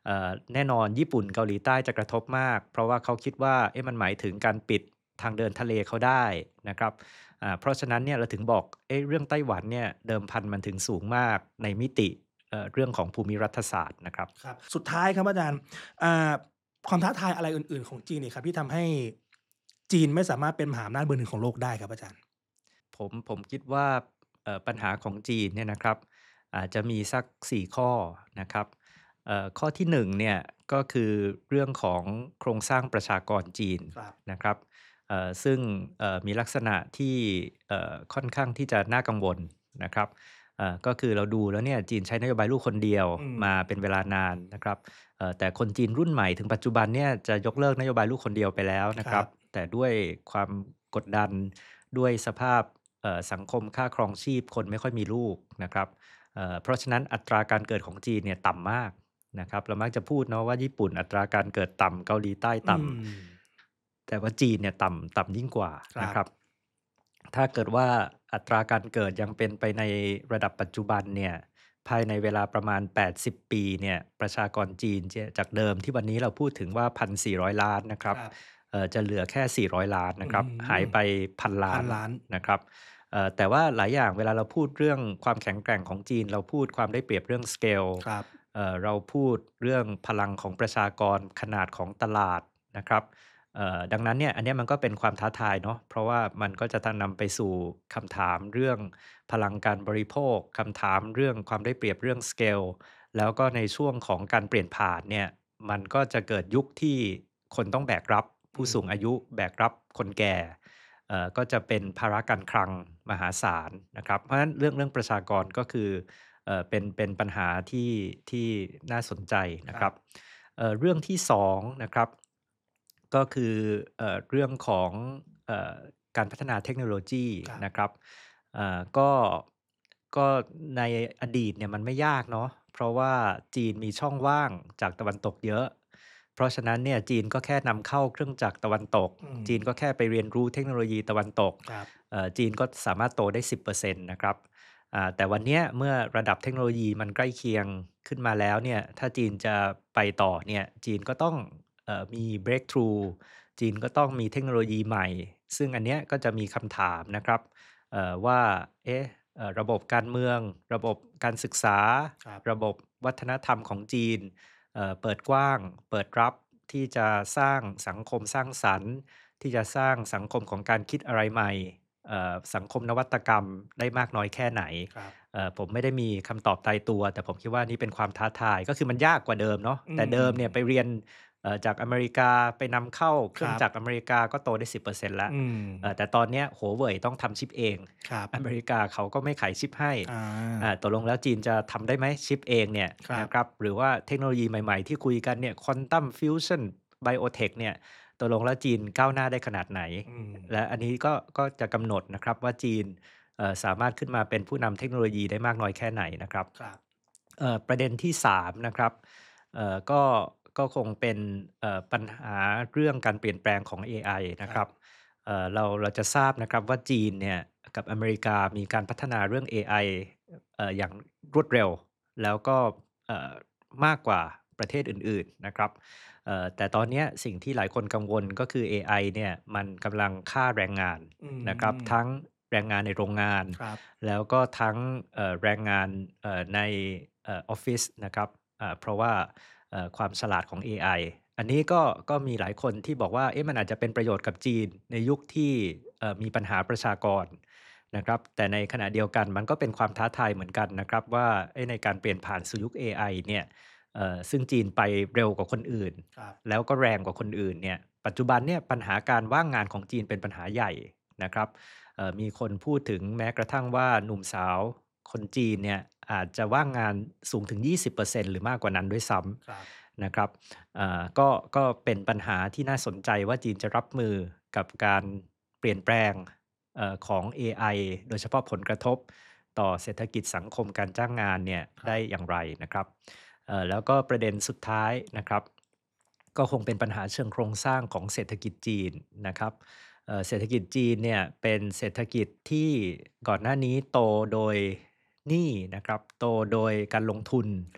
แน่นอนญี่ปุ่นเกาหลีใต้จะกระทบมากเพราะว่าเขาคิดว่ามันหมายถึงการปิดทางเดินทะเลเขาได้นะครับเพราะฉะนั้นเนี่ยเราถึงบอกเรื่องไต้หวันเนี่ยเดิมพันมันถึงสูงมากในมิติเรื่องของภูมิรัฐศาสตร์นะครับครับสุดท้ายครับอาจารย์ความท้าทายอะไรอื่นๆของจีนอีกครับที่ทำให้จีนไม่สามารถเป็นมหาอำนาจเบอร์หนึ่งของโลกได้ครับอาจารย์ผมคิดว่าปัญหาของจีนเนี่ยนะครับอาจจะมีสัก4ข้อนะครับข้อที่1เนี่ยก็คือเรื่องของโครงสร้างประชากรจีนนะครับซึ่งมีลักษณะที่ค่อนข้างที่จะน่ากังวลนะครับก็คือเราดูแล้วเนี่ยจีนใช้นโยบายลูกคนเดียวมาเป็นเวลานานนะครับแต่คนจีนรุ่นใหม่ถึงปัจจุบันเนี่ยจะยกเลิกนโยบายลูกคนเดียวไปแล้วนะครับแต่ด้วยความกดดันด้วยสภาพสังคมค่าครองชีพคนไม่ค่อยมีลูกนะครับเพราะฉะนั้นอัตราการเกิดของจีนเนี่ยต่ำมากนะครับเรามักจะพูดเนาะว่าญี่ปุ่นอัตราการเกิดต่ำเกาหลีใต้ต่ำแต่ว่าจีนเนี่ยต่ำยิ่งกว่านะครับถ้าเกิดว่าอัตราการเกิดยังเป็นไปในระดับปัจจุบันเนี่ยภายในเวลาประมาณ80ปีเนี่ยประชากรจีนจากเดิมที่วันนี้เราพูดถึงว่า 1,400 ล้านนะครับจะเหลือแค่400ล้านนะครับหายไป1,000 ล้านนะครับแต่ว่าหลายอย่างเวลาเราพูดเรื่องความแข็งแกร่งของจีนเราพูดความได้เปรียบเรื่องสเกลเราพูดเรื่องพลังของประชากรขนาดของตลาดนะครับดังนั้นเนี่ยอันนี้มันก็เป็นความท้าทายเนาะเพราะว่ามันก็จะนำไปสู่คำถามเรื่องพลังการบริโภคคำถามเรื่องความได้เปรียบเรื่องสเกลแล้วก็ในช่วงของการเปลี่ยนผ่านเนี่ยมันก็จะเกิดยุคที่คนต้องแบกรับผู้สูงอายุแบกรับคนแก่ก็จะเป็นภาระการคลังมหาศาลนะครับเพราะฉะนั้นเรื่องประชากรก็คือเป็นปัญหาที่น่าสนใจนะครับเรื่องที่2นะครับก็คือเรื่องของการพัฒนาเทคโนโลยีนะครับก็ในอดีตเนี่ยมันไม่ยากเนาะเพราะว่าจีนมีช่องว่างจากตะวันตกเยอะเพราะฉะนั้นเนี่ยจีนก็แค่นำเข้าเครื่องจักรตะวันตกจีนก็แค่ไปเรียนรู้เทคโนโลยีตะวันตกจีนก็สามารถโตได้ 10% นะครับแต่วันนี้เมื่อระดับเทคโนโลยีมันใกล้เคียงขึ้นมาแล้วเนี่ยถ้าจีนจะไปต่อเนี่ยจีนก็ต้องมี breakthrough จีนก็ต้องมีเทคโนโลยีใหม่ซึ่งอันเนี้ยก็จะมีคำถามนะครับว่าระบบการเมืองระบบการศึกษาระบบวัฒนธรรมของจีนเปิดกว้างเปิดรับที่จะสร้างสังคมสร้างสรรค์ที่จะสร้างสังคมของการคิดอะไรใหม่สังคมนวัตกรรมได้มากน้อยแค่ไหนผมไม่ได้มีคำตอบตายตัวแต่ผมคิดว่านี่เป็นความท้าทายก็คือมันยากกว่าเดิมเนาะแต่เดิมเนี่ยไปเรียนจากอเมริกาไปนำเข้าเครื่องจักรอเมริกาก็โตได้ 10% แล้วแต่ตอนนี้หัวเว่ยต้องทำชิปเองอเมริกาเขาก็ไม่ขายชิปให้ตกลงแล้วจีนจะทำได้ไหมชิปเองเนี่ยนะครับหรือว่าเทคโนโลยีใหม่ๆที่คุยกันเนี่ยควอนตัมฟิวชั่นไบโอเทคเนี่ยตกลงแล้วจีนก้าวหน้าได้ขนาดไหนและอันนี้ก็จะกำหนดนะครับว่าจีนสามารถขึ้นมาเป็นผู้นำเทคโนโลยีได้มากน้อยแค่ไหนนะครับประเด็นที่3นะครับก็คงเป็นปัญหาเรื่องการเปลี่ยนแปลงของ AI นะครับเราจะทราบนะครับว่าจีนเนี่ยกับอเมริกามีการพัฒนาเรื่อง AI อย่างรวดเร็วแล้วก็มากกว่าประเทศอื่นๆนะครับแต่ตอนนี้สิ่งที่หลายคนกังวลก็คือ AI เนี่ยมันกำลังฆ่าแรงงานนะครับทั้งแรงงานในโรงงานแล้วก็ทั้งแรงงานในออฟฟิศนะครับเพราะว่าความฉลาดของ AI อันนี้ก็มีหลายคนที่บอกว่ามันอาจจะเป็นประโยชน์กับจีนในยุคที่มีปัญหาประชากรนะครับแต่ในขณะเดียวกันมันก็เป็นความท้าทายเหมือนกันนะครับว่าในการเปลี่ยนผ่านสู่ยุค AI เนี่ยซึ่งจีนไปเร็วกว่าคนอื่นแล้วก็แรงกว่าคนอื่นเนี่ยปัจจุบันเนี่ยปัญหาการว่างงานของจีนเป็นปัญหาใหญ่นะครับมีคนพูดถึงแม้กระทั่งว่าหนุ่มสาวคนจีนเนี่ยอาจจะว่างงานสูงถึง 20% หรือมากกว่านั้นด้วยซ้ำนะครับก็เป็นปัญหาที่น่าสนใจว่าจีนจะรับมือกับการเปลี่ยนแปลงของ AI โดยเฉพาะผลกระทบต่อเศรษฐกิจสังคมการจ้างงานเนี่ยได้อย่างไรนะครับแล้วก็ประเด็นสุดท้ายนะครับก็คงเป็นปัญหาเชิงโครงสร้างของเศรษฐกิจจีนนะครับเศรษฐกิจจีนเนี่ยเป็นเศรษฐกิจที่ก่อนหน้านี้โตโดยหนี้นะครับโตโดยการลงทุน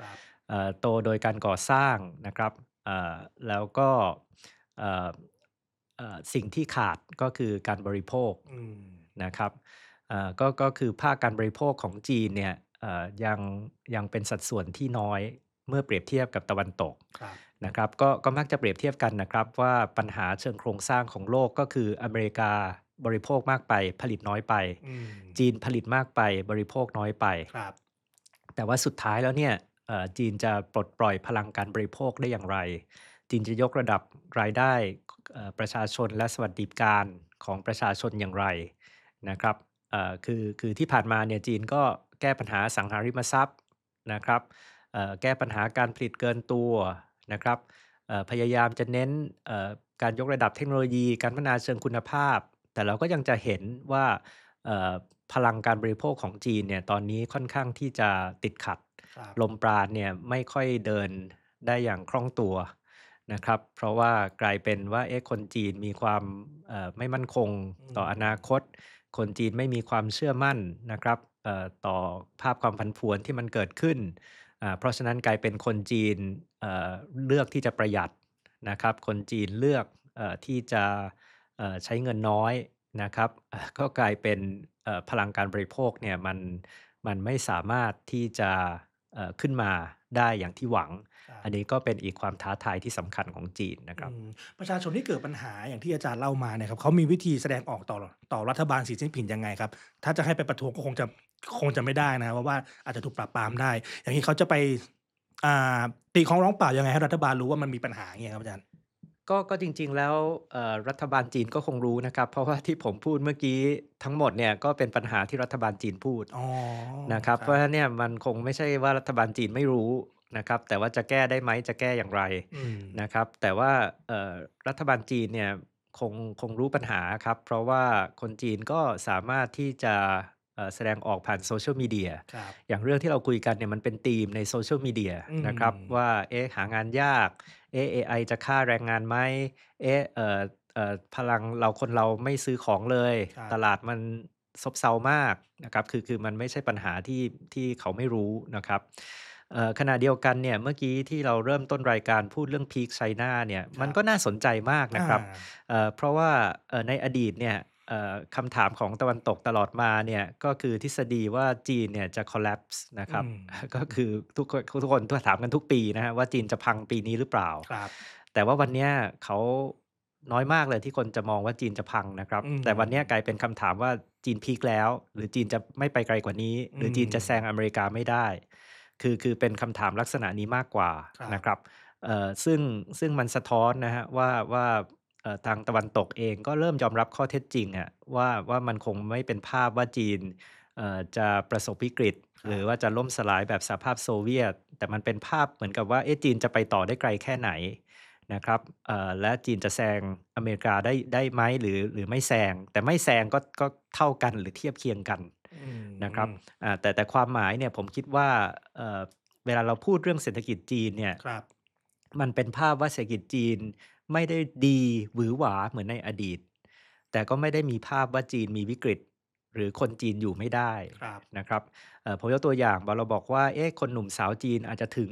โตโดยการก่อสร้างนะครับแล้วก็เอ่อสิ่งที่ขาดก็คือการบริโภคนะครับก็คือภาคการบริโภคของจีนเนี่ยยังเป็นสัดส่วนที่น้อยเมื่อเปรียบเทียบกับตะวันตกนะครับก็มักจะเปรียบเทียบกันนะครับว่าปัญหาเชิงโครงสร้างของโลกก็คืออเมริกาบริโภคมากไปผลิตน้อยไปจีนผลิตมากไปบริโภคน้อยไปแต่ว่าสุดท้ายแล้วเนี่ยจีนจะปลดปล่อยพลังการบริโภคได้อย่างไรจีนจะยกระดับรายได้ประชาชนและสวัสดิการของประชาชนอย่างไรนะครับคือที่ผ่านมาเนี่ยจีนก็แก้ปัญหาอสังหาริมทรัพย์นะครับแก้ปัญหาการผลิตเกินตัวนะครับพยายามจะเน้นการยกระดับเทคโนโลยีการพัฒนาเชิงคุณภาพแต่เราก็ยังจะเห็นว่าพลังการบริโภคของจีนเนี่ยตอนนี้ค่อนข้างที่จะติดขัดลมปราณเนี่ยไม่ค่อยเดินได้อย่างคล่องตัวนะครับเพราะว่ากลายเป็นว่าคนจีนมีความไม่มั่นคงต่ออนาคตคนจีนไม่มีความเชื่อมั่นนะครับต่อภาพความผันผวนที่มันเกิดขึ้นเพราะฉะนั้นกลายเป็นคนจีนเลือกที่จะประหยัดนะครับคนจีนเลือกที่จะใช้เงินน้อยนะครับก็กลายเป็นพลังการบริโภคเนี่ยมันไม่สามารถที่จะขึ้นมาได้อย่างที่หวังอันนี้ก็เป็นอีกความท้าทายที่สำคัญของจีนนะครับประชาชนที่เกิดปัญหาอย่างที่อาจารย์เล่ามาเนี่ยครับเขามีวิธีแสดงออกต่อรัฐบาลสีจิ้นผิงยังไงครับถ้าจะให้ไปประท้วงก็คงจะไม่ได้นะว่าอาจจะถูกปราบปรามได้อย่างนี้เขาจะไปตีของร้องเปล่ายังไงให้รัฐบาลรู้ว่ามันมีปัญหาอย่างเงี้ยครับอาจารย์ก็จริงๆแล้วรัฐบาลจีนก็คงรู้นะครับเพราะว่าที่ผมพูดเมื่อกี้ทั้งหมดเนี่ยก็เป็นปัญหาที่รัฐบาลจีนพูดนะครับเพราะฉะนั้นเนี่ยมันคงไม่ใช่ว่ารัฐบาลจีนไม่รู้นะครับแต่ว่าจะแก้ได้ไหมจะแก้อย่างไรนะครับแต่ว่ารัฐบาลจีนเนี่ยคงรู้ปัญหาครับเพราะว่าคนจีนก็สามารถที่จะแสดงออกผ่านโซเชียลมีเดียอย่างเรื่องที่เราคุยกันเนี่ยมันเป็นธีมในโซเชียลมีเดียนะครับว่าหางานยากAI จะฆ่าแรงงานไหมพลังคนเราไม่ซื้อของเลยตลาดมันซบเซามากนะครับคือมันไม่ใช่ปัญหาที่เขาไม่รู้นะครับขณะเดียวกันเนี่ยเมื่อกี้ที่เราเริ่มต้นรายการพูดเรื่องพีคไชน่าเนี่ยมันก็น่าสนใจมากนะครับเพราะว่าในอดีตเนี่ยคำถามของตะวันตกตลอดมาเนี่ยก็คือทฤษฎีว่าจีนเนี่ยจะ collapse นะครับก็คือทุกคนถามกันทุกปีนะฮะว่าจีนจะพังปีนี้หรือเปล่าแต่ว่าวันนี้เขาน้อยมากเลยที่คนจะมองว่าจีนจะพังนะครับแต่วันนี้กลายเป็นคำถามว่าจีนพีคแล้วหรือจีนจะไม่ไปไกลกว่านี้หรือจีนจะแซงอเมริกาไม่ได้คือเป็นคำถามลักษณะนี้มากกว่านะครับซึ่งมันสะท้อนนะฮะว่าทางตะวันตกเองก็เริ่มยอมรับข้อเท็จจริงอะว่ามันคงไม่เป็นภาพว่าจีนจะประสบวิกฤตหรือว่าจะล่มสลายแบบสหภาพโซเวียตแต่มันเป็นภาพเหมือนกับว่าจีนจะไปต่อได้ไกลแค่ไหนนะครับและจีนจะแซงอเมริกาได้ไหมหรือไม่แซงแต่ไม่แซงก็เท่ากันหรือเทียบเคียงกันนะครับแต่ความหมายเนี่ยผมคิดว่าเวลาเราพูดเรื่องเศรษฐกิจจีนเนี่ยมันเป็นภาพว่าเศรษฐกิจจีนไม่ได้ดีหวือหวาเหมือนในอดีตแต่ก็ไม่ได้มีภาพว่าจีนมีวิกฤตหรือคนจีนอยู่ไม่ได้นะครับผมยกตัวอย่างเราบอกว่าคนหนุ่มสาวจีนอาจจะถึง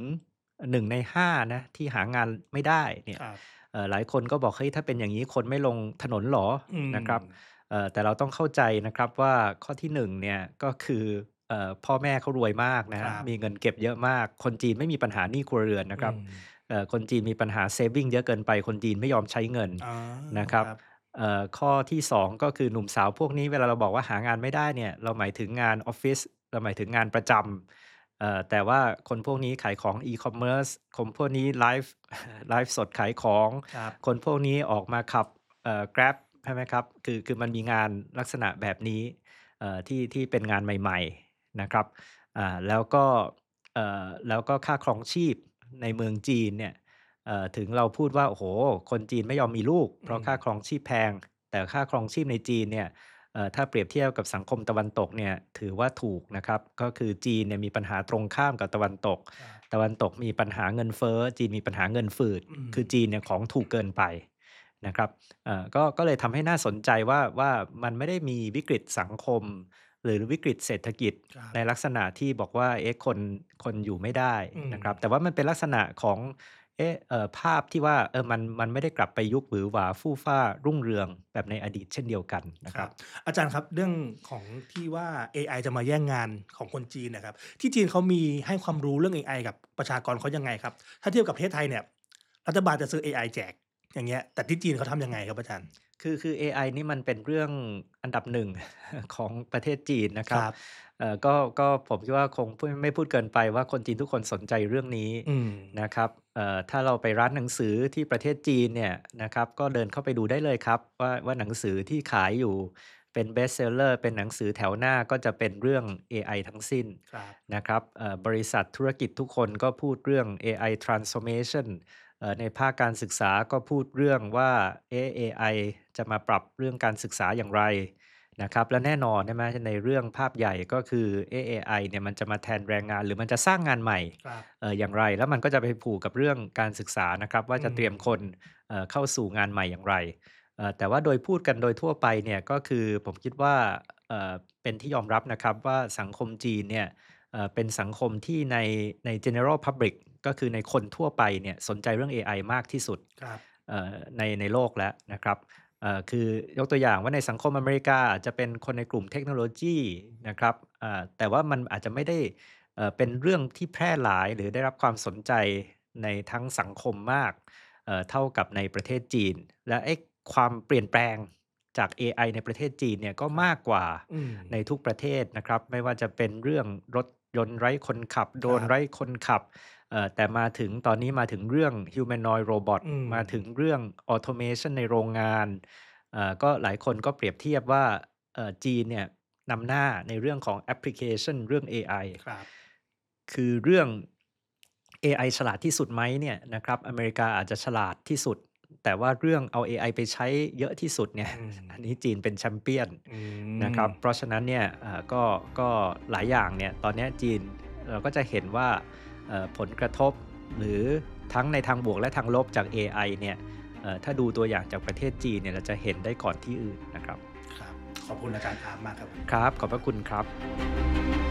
1 ใน 5นะที่หางานไม่ได้เนี่ยหลายคนก็บอกเฮ้ยถ้าเป็นอย่างนี้คนไม่ลงถนนหรอนะครับแต่เราต้องเข้าใจนะครับว่าข้อที่1เนี่ยก็คือพ่อแม่เขารวยมากนะมีเงินเก็บเยอะมากคนจีนไม่มีปัญหาหนี้ครัวเรือนนะครับคนจีนมีปัญหาเซฟวิ่งเยอะเกินไปคนจีนไม่ยอมใช้เงินนะครับข้อที่2ก็คือหนุ่มสาวพวกนี้เวลาเราบอกว่าหางานไม่ได้เนี่ยเราหมายถึงงานออฟฟิศเราหมายถึงงานประจำแต่ว่าคนพวกนี้ขายของอีคอมเมิร์ซคนพวกนี้ไลฟ์สดขายของคนพวกนี้ออกมาขับGrab ใช่ไหมครับคือมันมีงานลักษณะแบบนี้ที่เป็นงานใหม่ๆนะครับแล้วก็ค่าครองชีพในเมืองจีนเนี่ยถึงเราพูดว่าโอ้โหคนจีนไม่ยอมมีลูกเพราะค่าครองชีพแพงแต่ค่าครองชีพในจีนเนี่ยถ้าเปรียบเทียบกับสังคมตะวันตกเนี่ยถือว่าถูกนะครับก็คือจีนเนี่ยมีปัญหาตรงข้ามกับตะวันตกมีปัญหาเงินเฟ้อจีนมีปัญหาเงินฝืดคือจีนเนี่ยของถูกเกินไปนะครับก็เลยทำให้น่าสนใจว่ามันไม่ได้มีวิกฤตสังคมหรือวิกฤตเศรษฐกิจในลักษณะที่บอกว่าคนอยู่ไม่ได้นะครับแต่ว่ามันเป็นลักษณะของภาพที่ว่ามันไม่ได้กลับไปยุคหวือหวาฟู่ฟ้ารุ่งเรืองแบบในอดีตเช่นเดียวกันนะครับอาจารย์ครับเรื่องของที่ว่า AI จะมาแย่งงานของคนจีนนะครับที่จีนเขามีให้ความรู้เรื่อง AI กับประชากรเขายังไงครับถ้าเทียบกับประเทศไทยเนี่ยรัฐบาลจะซื้อ AI แจกอย่างเงี้ยแต่ที่จีนเขาทำยังไงครับอาจารย์คือ AI นี่มันเป็นเรื่องอันดับหนึ่ง ของประเทศจีนนะครับก็ผมคิดว่าคงไม่พูดเกินไปว่าคนจีนทุกคนสนใจเรื่องนี้นะครับถ้าเราไปร้านหนังสือที่ประเทศจีนเนี่ยนะครับก็เดินเข้าไปดูได้เลยครับว่าหนังสือที่ขายอยู่เป็นเบสเซลเลอร์เป็นหนังสือแถวหน้าก็จะเป็นเรื่อง AI ทั้งสิ้นนะครับบริษัทธุรกิจทุกคนก็พูดเรื่อง AI transformationในภาคการศึกษาก็พูดเรื่องว่า AI จะมาปรับเรื่องการศึกษาอย่างไรนะครับและแน่นอนใช่ไหมในเรื่องภาพใหญ่ก็คือ AI เนี่ยมันจะมาแทนแรงงานหรือมันจะสร้างงานใหม่อย่างไรแล้วมันก็จะไปผูกกับเรื่องการศึกษานะครับว่าจะเตรียมคนเข้าสู่งานใหม่อย่างไรแต่ว่าโดยพูดกันโดยทั่วไปเนี่ยก็คือผมคิดว่าเป็นที่ยอมรับนะครับว่าสังคมจีนเนี่ยเป็นสังคมที่ใน general public ก็คือในคนทั่วไปเนี่ยสนใจเรื่อง AI มากที่สุดในโลกแล้วนะครับคือยกตัวอย่างว่าในสังคมอเมริกาอาจจะเป็นคนในกลุ่มเทคโนโลยีนะครับแต่ว่ามันอาจจะไม่ได้เป็นเรื่องที่แพร่หลายหรือได้รับความสนใจในทั้งสังคมมากเท่ากับในประเทศจีนและความเปลี่ยนแปลงจาก AI ในประเทศจีนเนี่ยก็มากกว่าในทุกประเทศนะครับไม่ว่าจะเป็นเรื่องรถยนต์ไร้คนขับโดรนไร้คนขับแต่มาถึงตอนนี้มาถึงเรื่อง humanoid robot มาถึงเรื่อง automation ในโรงงานก็หลายคนก็เปรียบเทียบว่าจีนเนี่ยนำหน้าในเรื่องของแอปพลิเคชันเรื่อง AI คือเรื่อง AI ฉลาดที่สุดไหมเนี่ยนะครับอเมริกาอาจจะฉลาดที่สุดแต่ว่าเรื่องเอา AI ไปใช้เยอะที่สุดเนี่ยอันนี้จีนเป็นแชมเปี้ยนนะครับเพราะฉะนั้นเนี่ยก็หลายอย่างเนี่ยตอนนี้จีนเราก็จะเห็นว่าผลกระทบหรือทั้งในทางบวกและทางลบจาก AI เนี่ยถ้าดูตัวอย่างจากประเทศจีนเนี่ยเราจะเห็นได้ก่อนที่อื่นนะครับขอบคุณอาจารย์อาร์มมากครับครับขอบพระคุณครับ